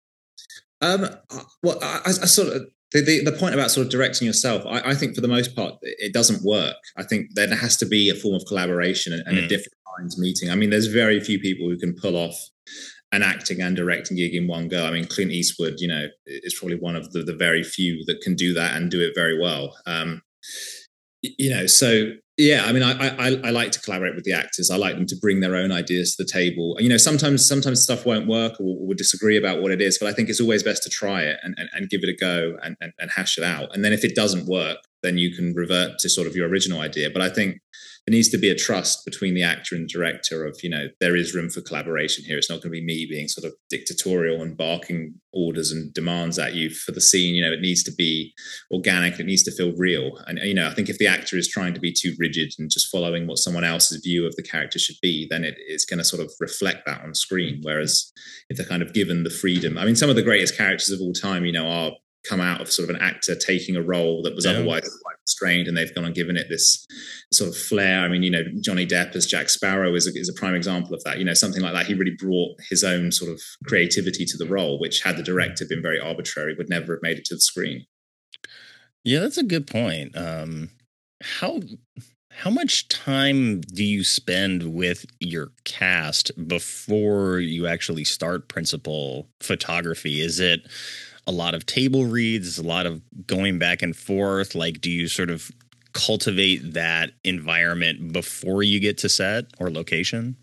Um, well, I, I sort of, the, the, the point about sort of directing yourself, I, I think for the most part, it doesn't work. I think there has to be a form of collaboration and, and mm. a different minds meeting. I mean, there's very few people who can pull off an acting and directing gig in one go. I mean, Clint Eastwood, you know, is probably one of the, the very few that can do that and do it very well. Um, you know, so yeah, I mean, I, I I like to collaborate with the actors. I like them to bring their own ideas to the table. You know, sometimes sometimes stuff won't work, or we'll disagree about what it is, but I think it's always best to try it and, and, and give it a go and, and, and hash it out. And then if it doesn't work, then you can revert to sort of your original idea. But I think there needs to be a trust between the actor and director of, you know, there is room for collaboration here. It's not going to be me being sort of dictatorial and barking orders and demands at you for the scene. You know, it needs to be organic. It needs to feel real. And, you know, I think if the actor is trying to be too rigid and just following what someone else's view of the character should be, then it, it's going to sort of reflect that on screen. Whereas if they're kind of given the freedom, I mean, some of the greatest characters of all time, you know, are come out of sort of an actor taking a role that was yeah. otherwise quite constrained, and they've gone and given it this sort of flair. I mean, you know, Johnny Depp as Jack Sparrow is a, is a prime example of that. You know, something like that. He really brought his own sort of creativity to the role, which had the director been very arbitrary, would never have made it to the screen. Yeah, that's a good point. Um, how how much time do you spend with your cast before you actually start principal photography? Is it a lot of table reads, is a lot of going back and forth? Like, do you sort of cultivate that environment before you get to set or location?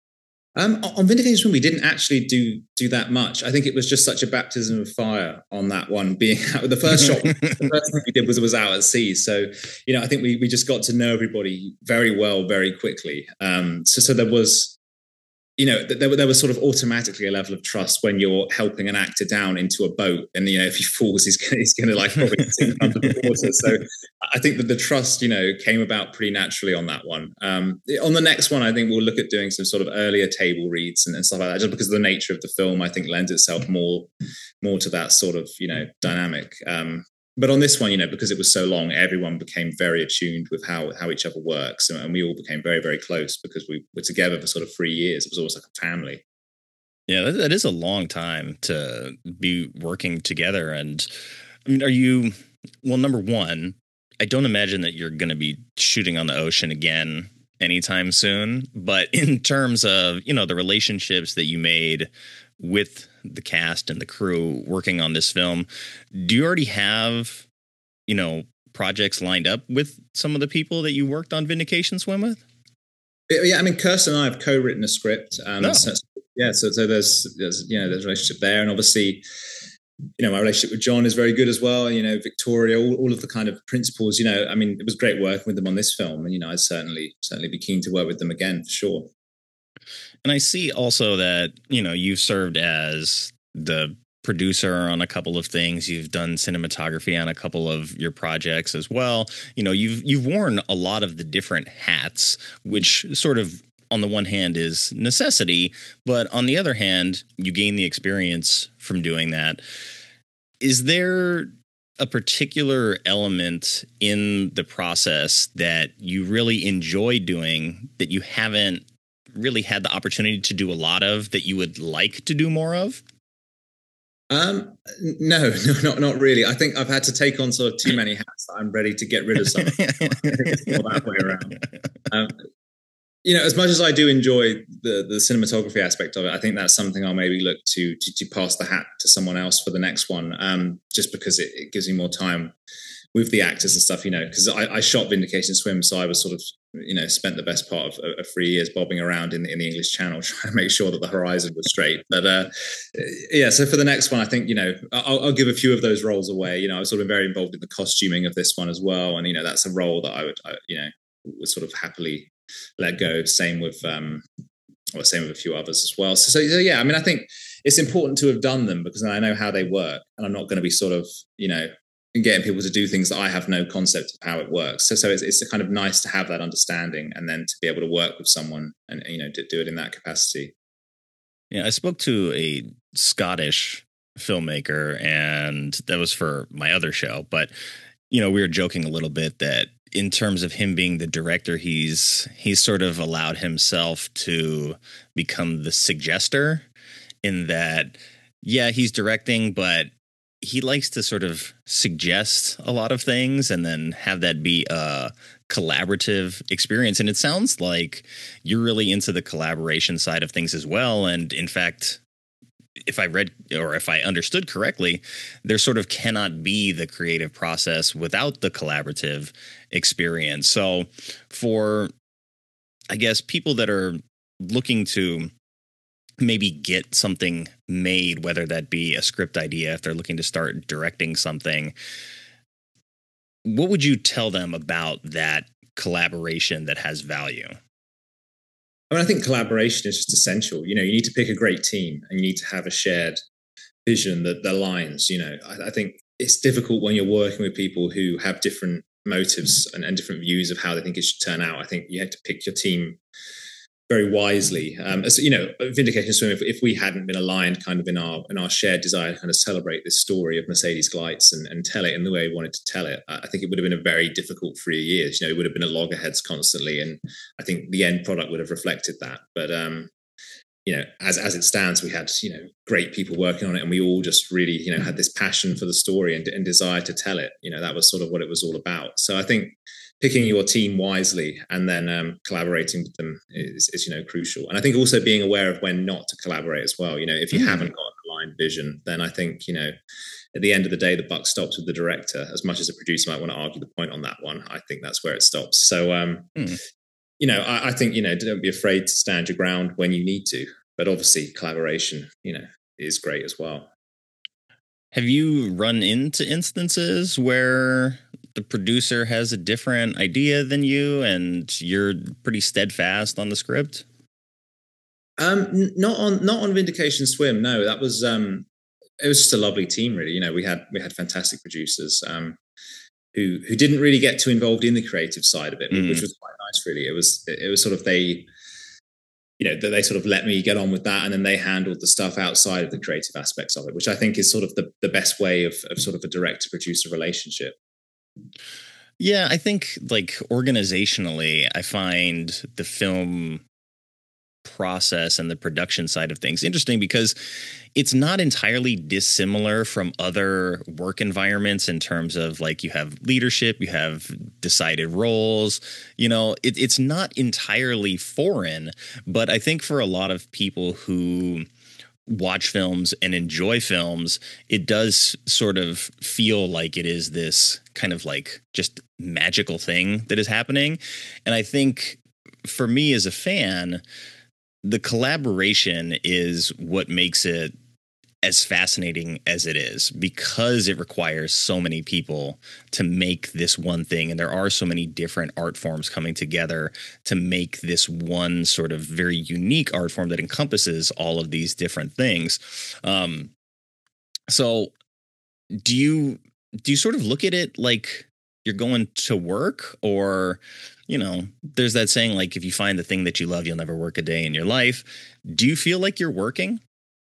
Um, on Vindication, we didn't actually do do that much. I think it was just such a baptism of fire on that one being out. The first shot, the first thing we did was was out at sea. So, you know, I think we we just got to know everybody very well, very quickly. Um, so so there was, you know, there, there was sort of automatically a level of trust when you're helping an actor down into a boat, and, you know, if he falls, he's going he's going to like probably sink under the water. So I think that the trust, you know, came about pretty naturally on that one. Um, on the next one, I think we'll look at doing some sort of earlier table reads and, and stuff like that, just because of the nature of the film. I think lends itself more more to that sort of, you know, dynamic. Um, But on this one, you know, because it was so long, everyone became very attuned with how how each other works, and we all became very, very close because we were together for sort of three years. It was almost like a family. Yeah, that, that is a long time to be working together. And I mean, are you? Well, number one, I don't imagine that you're going to be shooting on the ocean again anytime soon. But in terms of, you know, the relationships that you made with the cast and the crew working on this film, do you already have, you know, projects lined up with some of the people that you worked on Vindication Swim with? Yeah, I mean, Kirsten and I have co-written a script. Um, oh. so, yeah, so, so there's, there's, you know, there's a relationship there. And obviously, you know, my relationship with John is very good as well. You know, Victoria, all, all of the kind of principals, you know, I mean, it was great working with them on this film. And, you know, I'd certainly, certainly be keen to work with them again, for sure. And I see also that, you know, you've served as the producer on a couple of things. You've done cinematography on a couple of your projects as well. You know, you've you've worn a lot of the different hats, which sort of on the one hand is necessity, but on the other hand, you gain the experience from doing that. Is there a particular element in the process that you really enjoy doing that you haven't really had the opportunity to do a lot of that you would like to do more of? Um, no, no, not not really. I think I've had to take on sort of too many hats that I'm ready to get rid of some. I think it's more that way around. Um, you know, as much as I do enjoy the the cinematography aspect of it, I think that's something I'll maybe look to to, to pass the hat to someone else for the next one, um, just because it, it gives me more time with the actors and stuff, you know, because I, I shot Vindication Swim, so I was sort of, you know, spent the best part of, of three years bobbing around in, in the English Channel trying to make sure that the horizon was straight. But uh, yeah, so for the next one, I think, you know, I'll, I'll give a few of those roles away. You know, I was sort of very involved in the costuming of this one as well. And, you know, that's a role that I would, I, you know, would sort of happily let go. Same with, um, or same with a few others as well. So, so yeah, I mean, I think it's important to have done them because I know how they work and I'm not going to be sort of, you know, and getting people to do things that I have no concept of how it works. So, so it's, it's kind of nice to have that understanding and then to be able to work with someone and, you know, to do it in that capacity. Yeah, I spoke to a Scottish filmmaker, and that was for my other show. But, you know, we were joking a little bit that in terms of him being the director, he's he's sort of allowed himself to become the suggester in that, yeah, he's directing, but he likes to sort of suggest a lot of things and then have that be a collaborative experience. And it sounds like you're really into the collaboration side of things as well. And in fact, if I read or if I understood correctly, there sort of cannot be the creative process without the collaborative experience. So for, I guess, people that are looking to maybe get something made, whether that be a script idea, if they're looking to start directing something, what would you tell them about that collaboration that has value? I mean, I think collaboration is just essential. You know, you need to pick a great team and you need to have a shared vision that aligns. You know, I, I think it's difficult when you're working with people who have different motives and, and different views of how they think it should turn out. I think you have to pick your team very wisely. Um, as you know, Vindication Swim, if, if we hadn't been aligned kind of in our in our shared desire to kind of celebrate this story of Mercedes Gleitz and, and tell it in the way we wanted to tell it, I think it would have been a very difficult three years. You know, it would have been at loggerheads constantly, and I think the end product would have reflected that. But um, you know, as as it stands, we had, you know, great people working on it, and we all just really, you know, had this passion for the story and, and desire to tell it. You know, that was sort of what it was all about. So I think picking your team wisely and then um, collaborating with them is, is, you know, crucial. And I think also being aware of when not to collaborate as well. You know, if you mm. haven't got an aligned vision, then I think, you know, at the end of the day, the buck stops with the director. As much as a producer might want to argue the point on that one, I think that's where it stops. So, um, mm. you know, I, I think, you know, don't be afraid to stand your ground when you need to. But obviously collaboration, you know, is great as well. Have you run into instances where the producer has a different idea than you and you're pretty steadfast on the script? Um, not on not on Vindication Swim. No, that was um, it was just a lovely team, really. You know, we had we had fantastic producers um, who who didn't really get too involved in the creative side of it, mm. which was quite nice. Really, it was it was sort of they. You know, that they sort of let me get on with that, and then they handled the stuff outside of the creative aspects of it, which I think is sort of the, the best way of, of sort of a director-producer relationship. Yeah, I think like organizationally, I find the film process and the production side of things interesting because it's not entirely dissimilar from other work environments in terms of like you have leadership, you have decided roles, you know, it, it's not entirely foreign. But I think for a lot of people who watch films and enjoy films, it does sort of feel like it is this kind of like just magical thing that is happening. And I think for me as a fan, the collaboration is what makes it as fascinating as it is because it requires so many people to make this one thing. And there are so many different art forms coming together to make this one sort of very unique art form that encompasses all of these different things. Um, so do you, do you sort of look at it like you're going to work, or, you know, there's that saying, like, if you find the thing that you love, you'll never work a day in your life. Do you feel like you're working?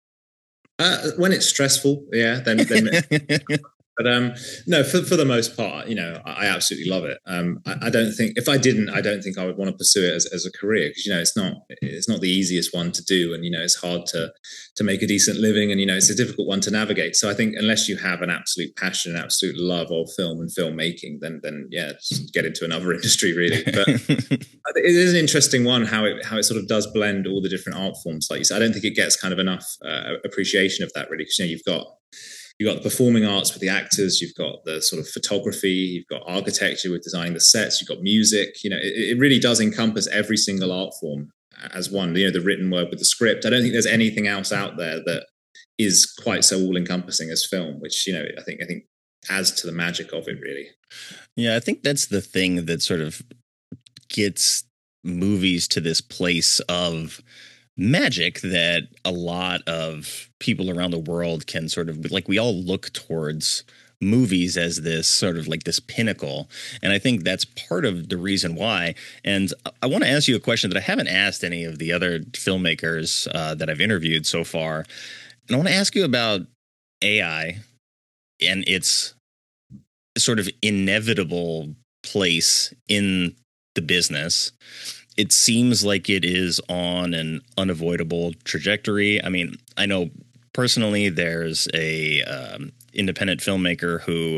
Uh, when it's stressful, yeah, then, then but um, no, for for the most part, you know, I, I absolutely love it. Um, I, I don't think if I didn't, I don't think I would want to pursue it as, as a career because, you know, it's not it's not the easiest one to do, and you know, it's hard to to make a decent living, and you know, it's a difficult one to navigate. So I think unless you have an absolute passion, and absolute love of film and filmmaking, then then yeah, just get into another industry really. But it is an interesting one how it how it sort of does blend all the different art forms. Like you said, I don't think it gets kind of enough uh, appreciation of that really, because you know, you've got. You've got the performing arts with the actors, you've got the sort of photography, you've got architecture with designing the sets, you've got music. You know, it, it really does encompass every single art form as one, you know, the written word with the script. I don't think there's anything else out there that is quite so all encompassing as film, which, you know, I think, I think adds to the magic of it really. Yeah. I think that's the thing that sort of gets movies to this place of magic that a lot of people around the world can sort of like, we all look towards movies as this sort of like this pinnacle. And I think that's part of the reason why. And I want to ask you a question that I haven't asked any of the other filmmakers uh, that I've interviewed so far. And I want to ask you about A I and its sort of inevitable place in the business. It seems like it is on an unavoidable trajectory. I mean, I know personally there's a um, independent filmmaker who,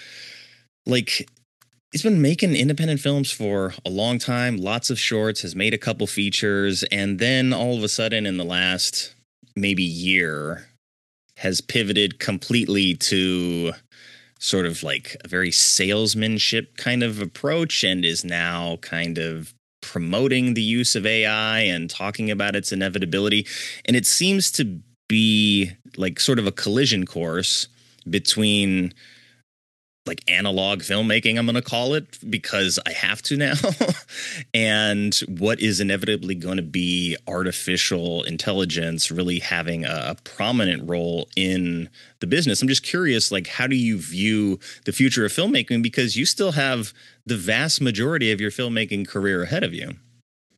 like, he's been making independent films for a long time, lots of shorts, has made a couple features, and then all of a sudden in the last maybe year has pivoted completely to sort of like a very salesmanship kind of approach and is now kind of promoting the use of A I and talking about its inevitability. And it seems to be like sort of a collision course between like analog filmmaking, I'm going to call it, because I have to now, and what is inevitably going to be artificial intelligence really having a, a prominent role in the business. I'm just curious, like, how do you view the future of filmmaking? Because you still have the vast majority of your filmmaking career ahead of you.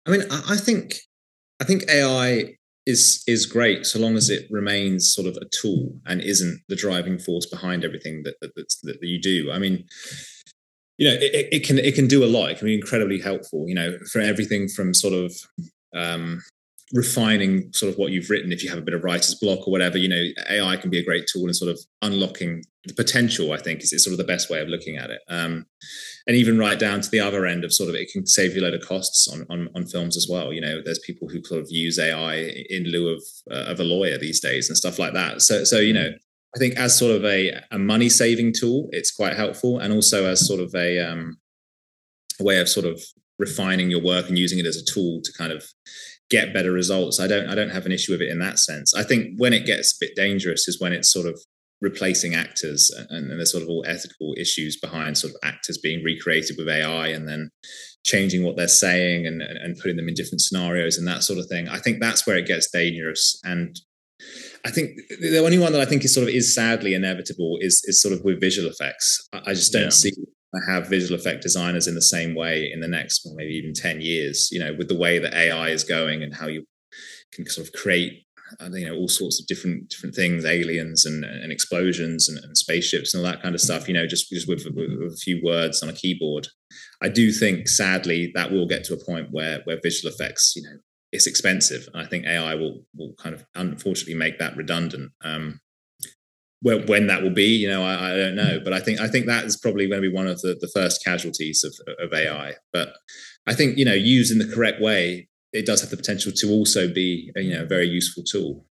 I mean, I, I think I think A I is is great so long as it remains sort of a tool and isn't the driving force behind everything that that, that, that you do. I mean, you know, it, it can it can do a lot. It can be incredibly helpful. You know, for everything from sort of um, refining sort of what you've written. If you have a bit of writer's block or whatever, you know, A I can be a great tool in sort of unlocking the potential. I think is, is sort of the best way of looking at it. Um, and even right down to the other end of sort of it can save you a load of costs on on, on films as well. You know, there's people who sort of use A I in lieu of uh, of a lawyer these days and stuff like that. So so you know, I think as sort of a, a money saving tool, it's quite helpful, and also as sort of a, um, a way of sort of refining your work and using it as a tool to kind of get better results. I don't I don't have an issue with it in that sense. I think when it gets a bit dangerous is when it's sort of replacing actors, and, and there's sort of all ethical issues behind sort of actors being recreated with A I and then changing what they're saying and, and putting them in different scenarios and that sort of thing. I think that's where it gets dangerous. And I think the only one that I think is sort of is sadly inevitable is is sort of with visual effects. I just don't yeah. see have visual effect designers in the same way in the next well, maybe even ten years, you know, with the way that A I is going and how you can sort of create, you know, all sorts of different different things, aliens and, and explosions and, and spaceships and all that kind of stuff, you know, just, just with, with, with a few words on a keyboard. I do think, sadly, that will get to a point where where visual effects, you know, it's expensive. And I think A I will will kind of unfortunately make that redundant. Um, Well, when that will be, you know, I, I don't know, but I think I think that is probably going to be one of the, the first casualties of, of A I. But I think, you know, used in the correct way, it does have the potential to also be, you know, a very useful tool.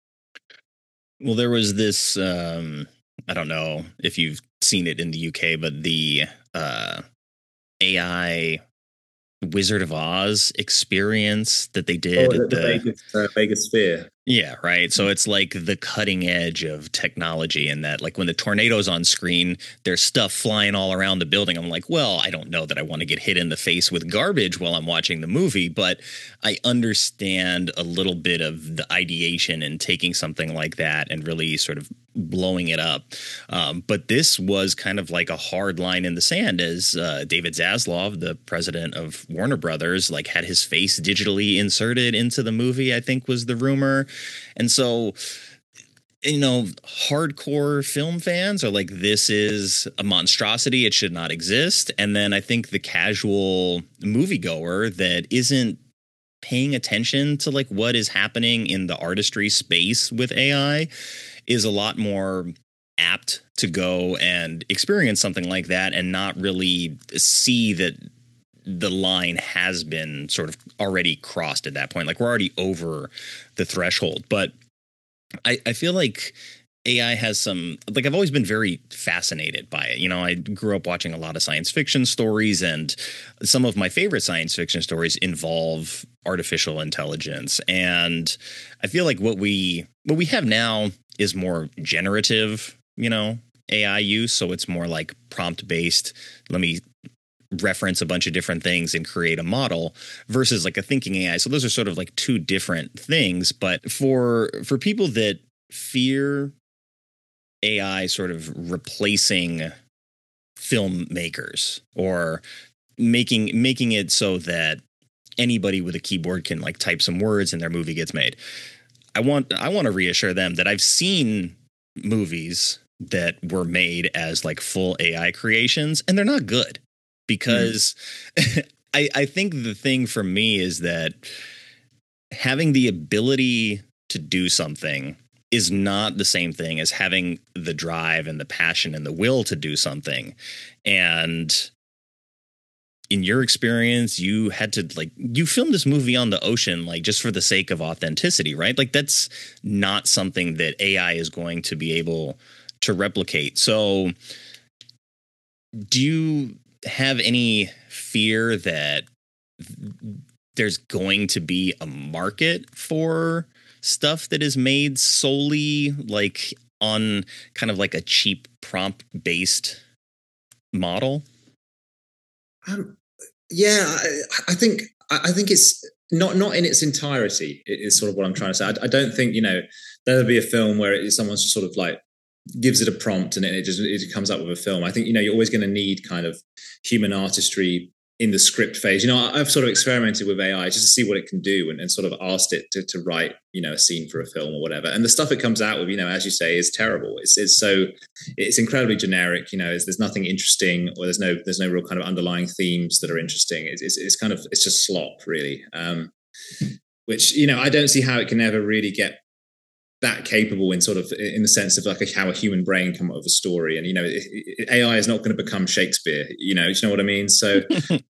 Well, there was this, um, I don't know if you've seen it in the U K, but the uh, A I Wizard of Oz experience that they did oh, at the, the, the Vegas, uh, Vegas Sphere. Yeah, right. So it's like the cutting edge of technology, and that like when the tornado's on screen, there's stuff flying all around the building. I'm like, well, I don't know that I want to get hit in the face with garbage while I'm watching the movie, but I understand a little bit of the ideation and taking something like that and really sort of blowing it up. Um, but this was kind of like a hard line in the sand, as uh, David Zaslav, the president of Warner Brothers, like had his face digitally inserted into the movie, I think was the rumor. And so, you know, hardcore film fans are like, this is a monstrosity. It should not exist. And then I think the casual moviegoer that isn't paying attention to like what is happening in the artistry space with A I is a lot more apt to go and experience something like that and not really see that the line has been sort of already crossed at that point. Like we're already over the threshold. But I, I feel like A I has some, like I've always been very fascinated by it. You know, I grew up watching a lot of science fiction stories, and some of my favorite science fiction stories involve artificial intelligence. And I feel like what we what we have now is more generative, you know, A I use. So it's more like prompt based. Let me reference a bunch of different things and create a model versus like a thinking A I. So those are sort of like two different things. But for for people that fear A I sort of replacing filmmakers or making making it so that anybody with a keyboard can like type some words and their movie gets made, I want I want to reassure them that I've seen movies that were made as like full A I creations, and they're not good. Because mm. I, I think the thing for me is that having the ability to do something is not the same thing as having the drive and the passion and the will to do something. And in your experience, you had to like, you filmed this movie on the ocean, like just for the sake of authenticity, right? Like that's not something that A I is going to be able to replicate. So do you have any fear that there's going to be a market for stuff that is made solely like on kind of like a cheap prompt based model? Um, yeah, I, I think I think it's not not in its entirety. Is sort of what I'm trying to say. I, I don't think, you know, there'll be a film where it, someone's just sort of like gives it a prompt and it just it comes up with a film. I think, you know, you're always going to need kind of human artistry in the script phase. You know, I've sort of experimented with A I just to see what it can do, and, and sort of asked it to, to write, you know, a scene for a film or whatever. And the stuff it comes out with, you know, as you say, is terrible. It's it's so it's incredibly generic. You know, there's nothing interesting, or there's no there's no real kind of underlying themes that are interesting. It's it's, it's kind of it's just slop, really. Um, which, you know, I don't see how it can ever really get that capable in sort of in the sense of like a, how a human brain come up with a story. And, you know, it, it, A I is not going to become Shakespeare, you know, do you know what I mean? So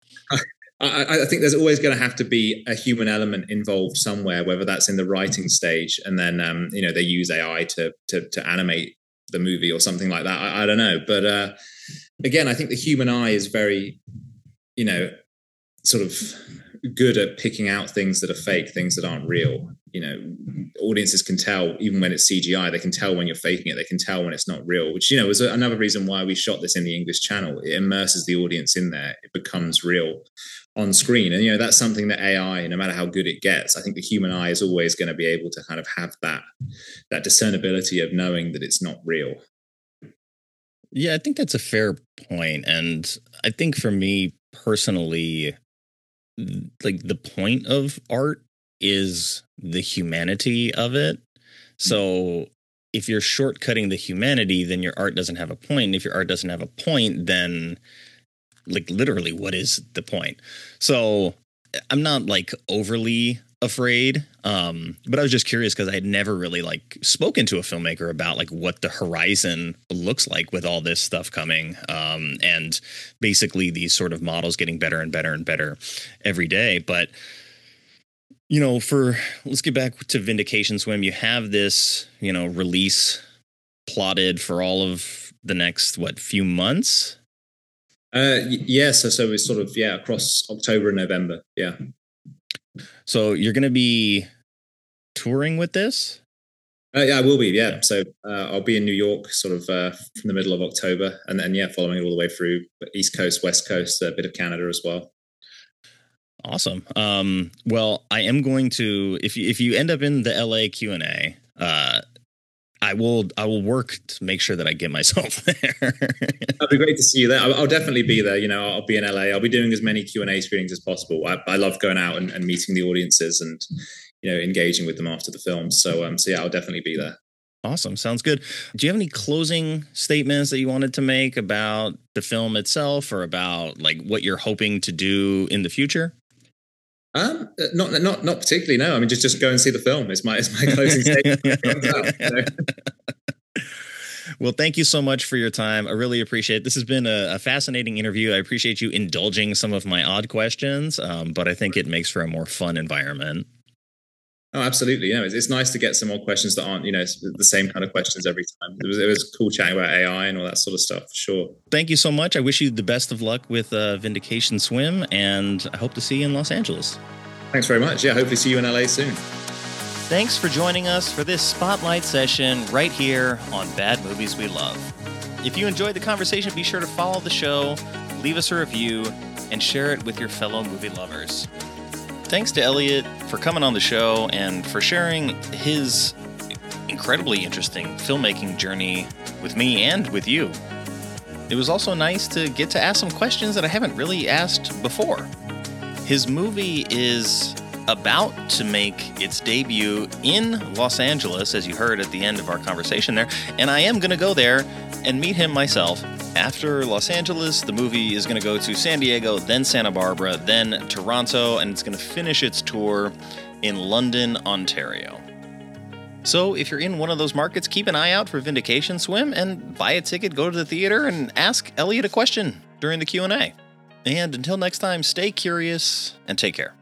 I, I think there's always going to have to be a human element involved somewhere, whether that's in the writing stage and then, um, you know, they use A I to, to, to animate the movie or something like that. I, I don't know. But uh, again, I think the human eye is very, you know, sort of good at picking out things that are fake, things that aren't real. You know, audiences can tell, even when it's C G I, they can tell when you're faking it. They can tell when it's not real, which, you know, is another reason why we shot this in the English channel. It immerses the audience in there. It becomes real on screen. And, you know, that's something that A I, no matter how good it gets, I think the human eye is always going to be able to kind of have that, that discernibility of knowing that it's not real. Yeah, I think that's a fair point. And I think for me personally, like the point of art is the humanity of it. So if you're shortcutting the humanity, then your art doesn't have a point. And if your art doesn't have a point, then like literally what is the point? So I'm not like overly afraid. Um, but I was just curious because I had never really like spoken to a filmmaker about like what the horizon looks like with all this stuff coming. Um, and basically these sort of models getting better and better and better every day. But, you know, for let's get back to Vindication Swim. You have this, you know, release plotted for all of the next, what, few months? Uh, yeah. So, so it's sort of, yeah, across October and November. Yeah. So you're going to be touring with this? Uh, yeah, I will be. Yeah. So uh, I'll be in New York sort of uh, from the middle of October, and then, yeah, following it all the way through East Coast, West Coast, a bit of Canada as well. Awesome. Um, well, I am going to, if you, if you end up in the L A Q and A, uh, I will, I will work to make sure that I get myself there. That'd be great to see you there. I'll, I'll definitely be there. You know, I'll be in L A. I'll be doing as many Q and A screenings as possible. I, I love going out and, and meeting the audiences and, you know, engaging with them after the film. So, um, so yeah, I'll definitely be there. Awesome. Sounds good. Do you have any closing statements that you wanted to make about the film itself or about like what you're hoping to do in the future? Um, not not not particularly. No, I mean just just go and see the film. It's my it's my closing statement. Well, thank you so much for your time. I really appreciate it. This has been a, a fascinating interview. I appreciate you indulging some of my odd questions, um, but I think it makes for a more fun environment. Oh, absolutely. You know, it's, it's nice to get some more questions that aren't, you know, the same kind of questions every time. It was, it was cool chatting about A I and all that sort of stuff, for sure. Thank you so much. I wish you the best of luck with uh, Vindication Swim, and I hope to see you in Los Angeles. Thanks very much. Yeah, hopefully see you in L A soon. Thanks for joining us for this spotlight session right here on Bad Movies We Love. If you enjoyed the conversation, be sure to follow the show, leave us a review, and share it with your fellow movie lovers. Thanks to Elliot for coming on the show and for sharing his incredibly interesting filmmaking journey with me and with you. It was also nice to get to ask some questions that I haven't really asked before. His movie is about to make its debut in Los Angeles, as you heard at the end of our conversation there, and I am going to go there and meet him myself. After Los Angeles, the movie is going to go to San Diego, then Santa Barbara, then Toronto, and it's going to finish its tour in London, Ontario. So if you're in one of those markets, keep an eye out for Vindication Swim and buy a ticket, go to the theater, and ask Elliot a question during the Q and A. And until next time, stay curious and take care.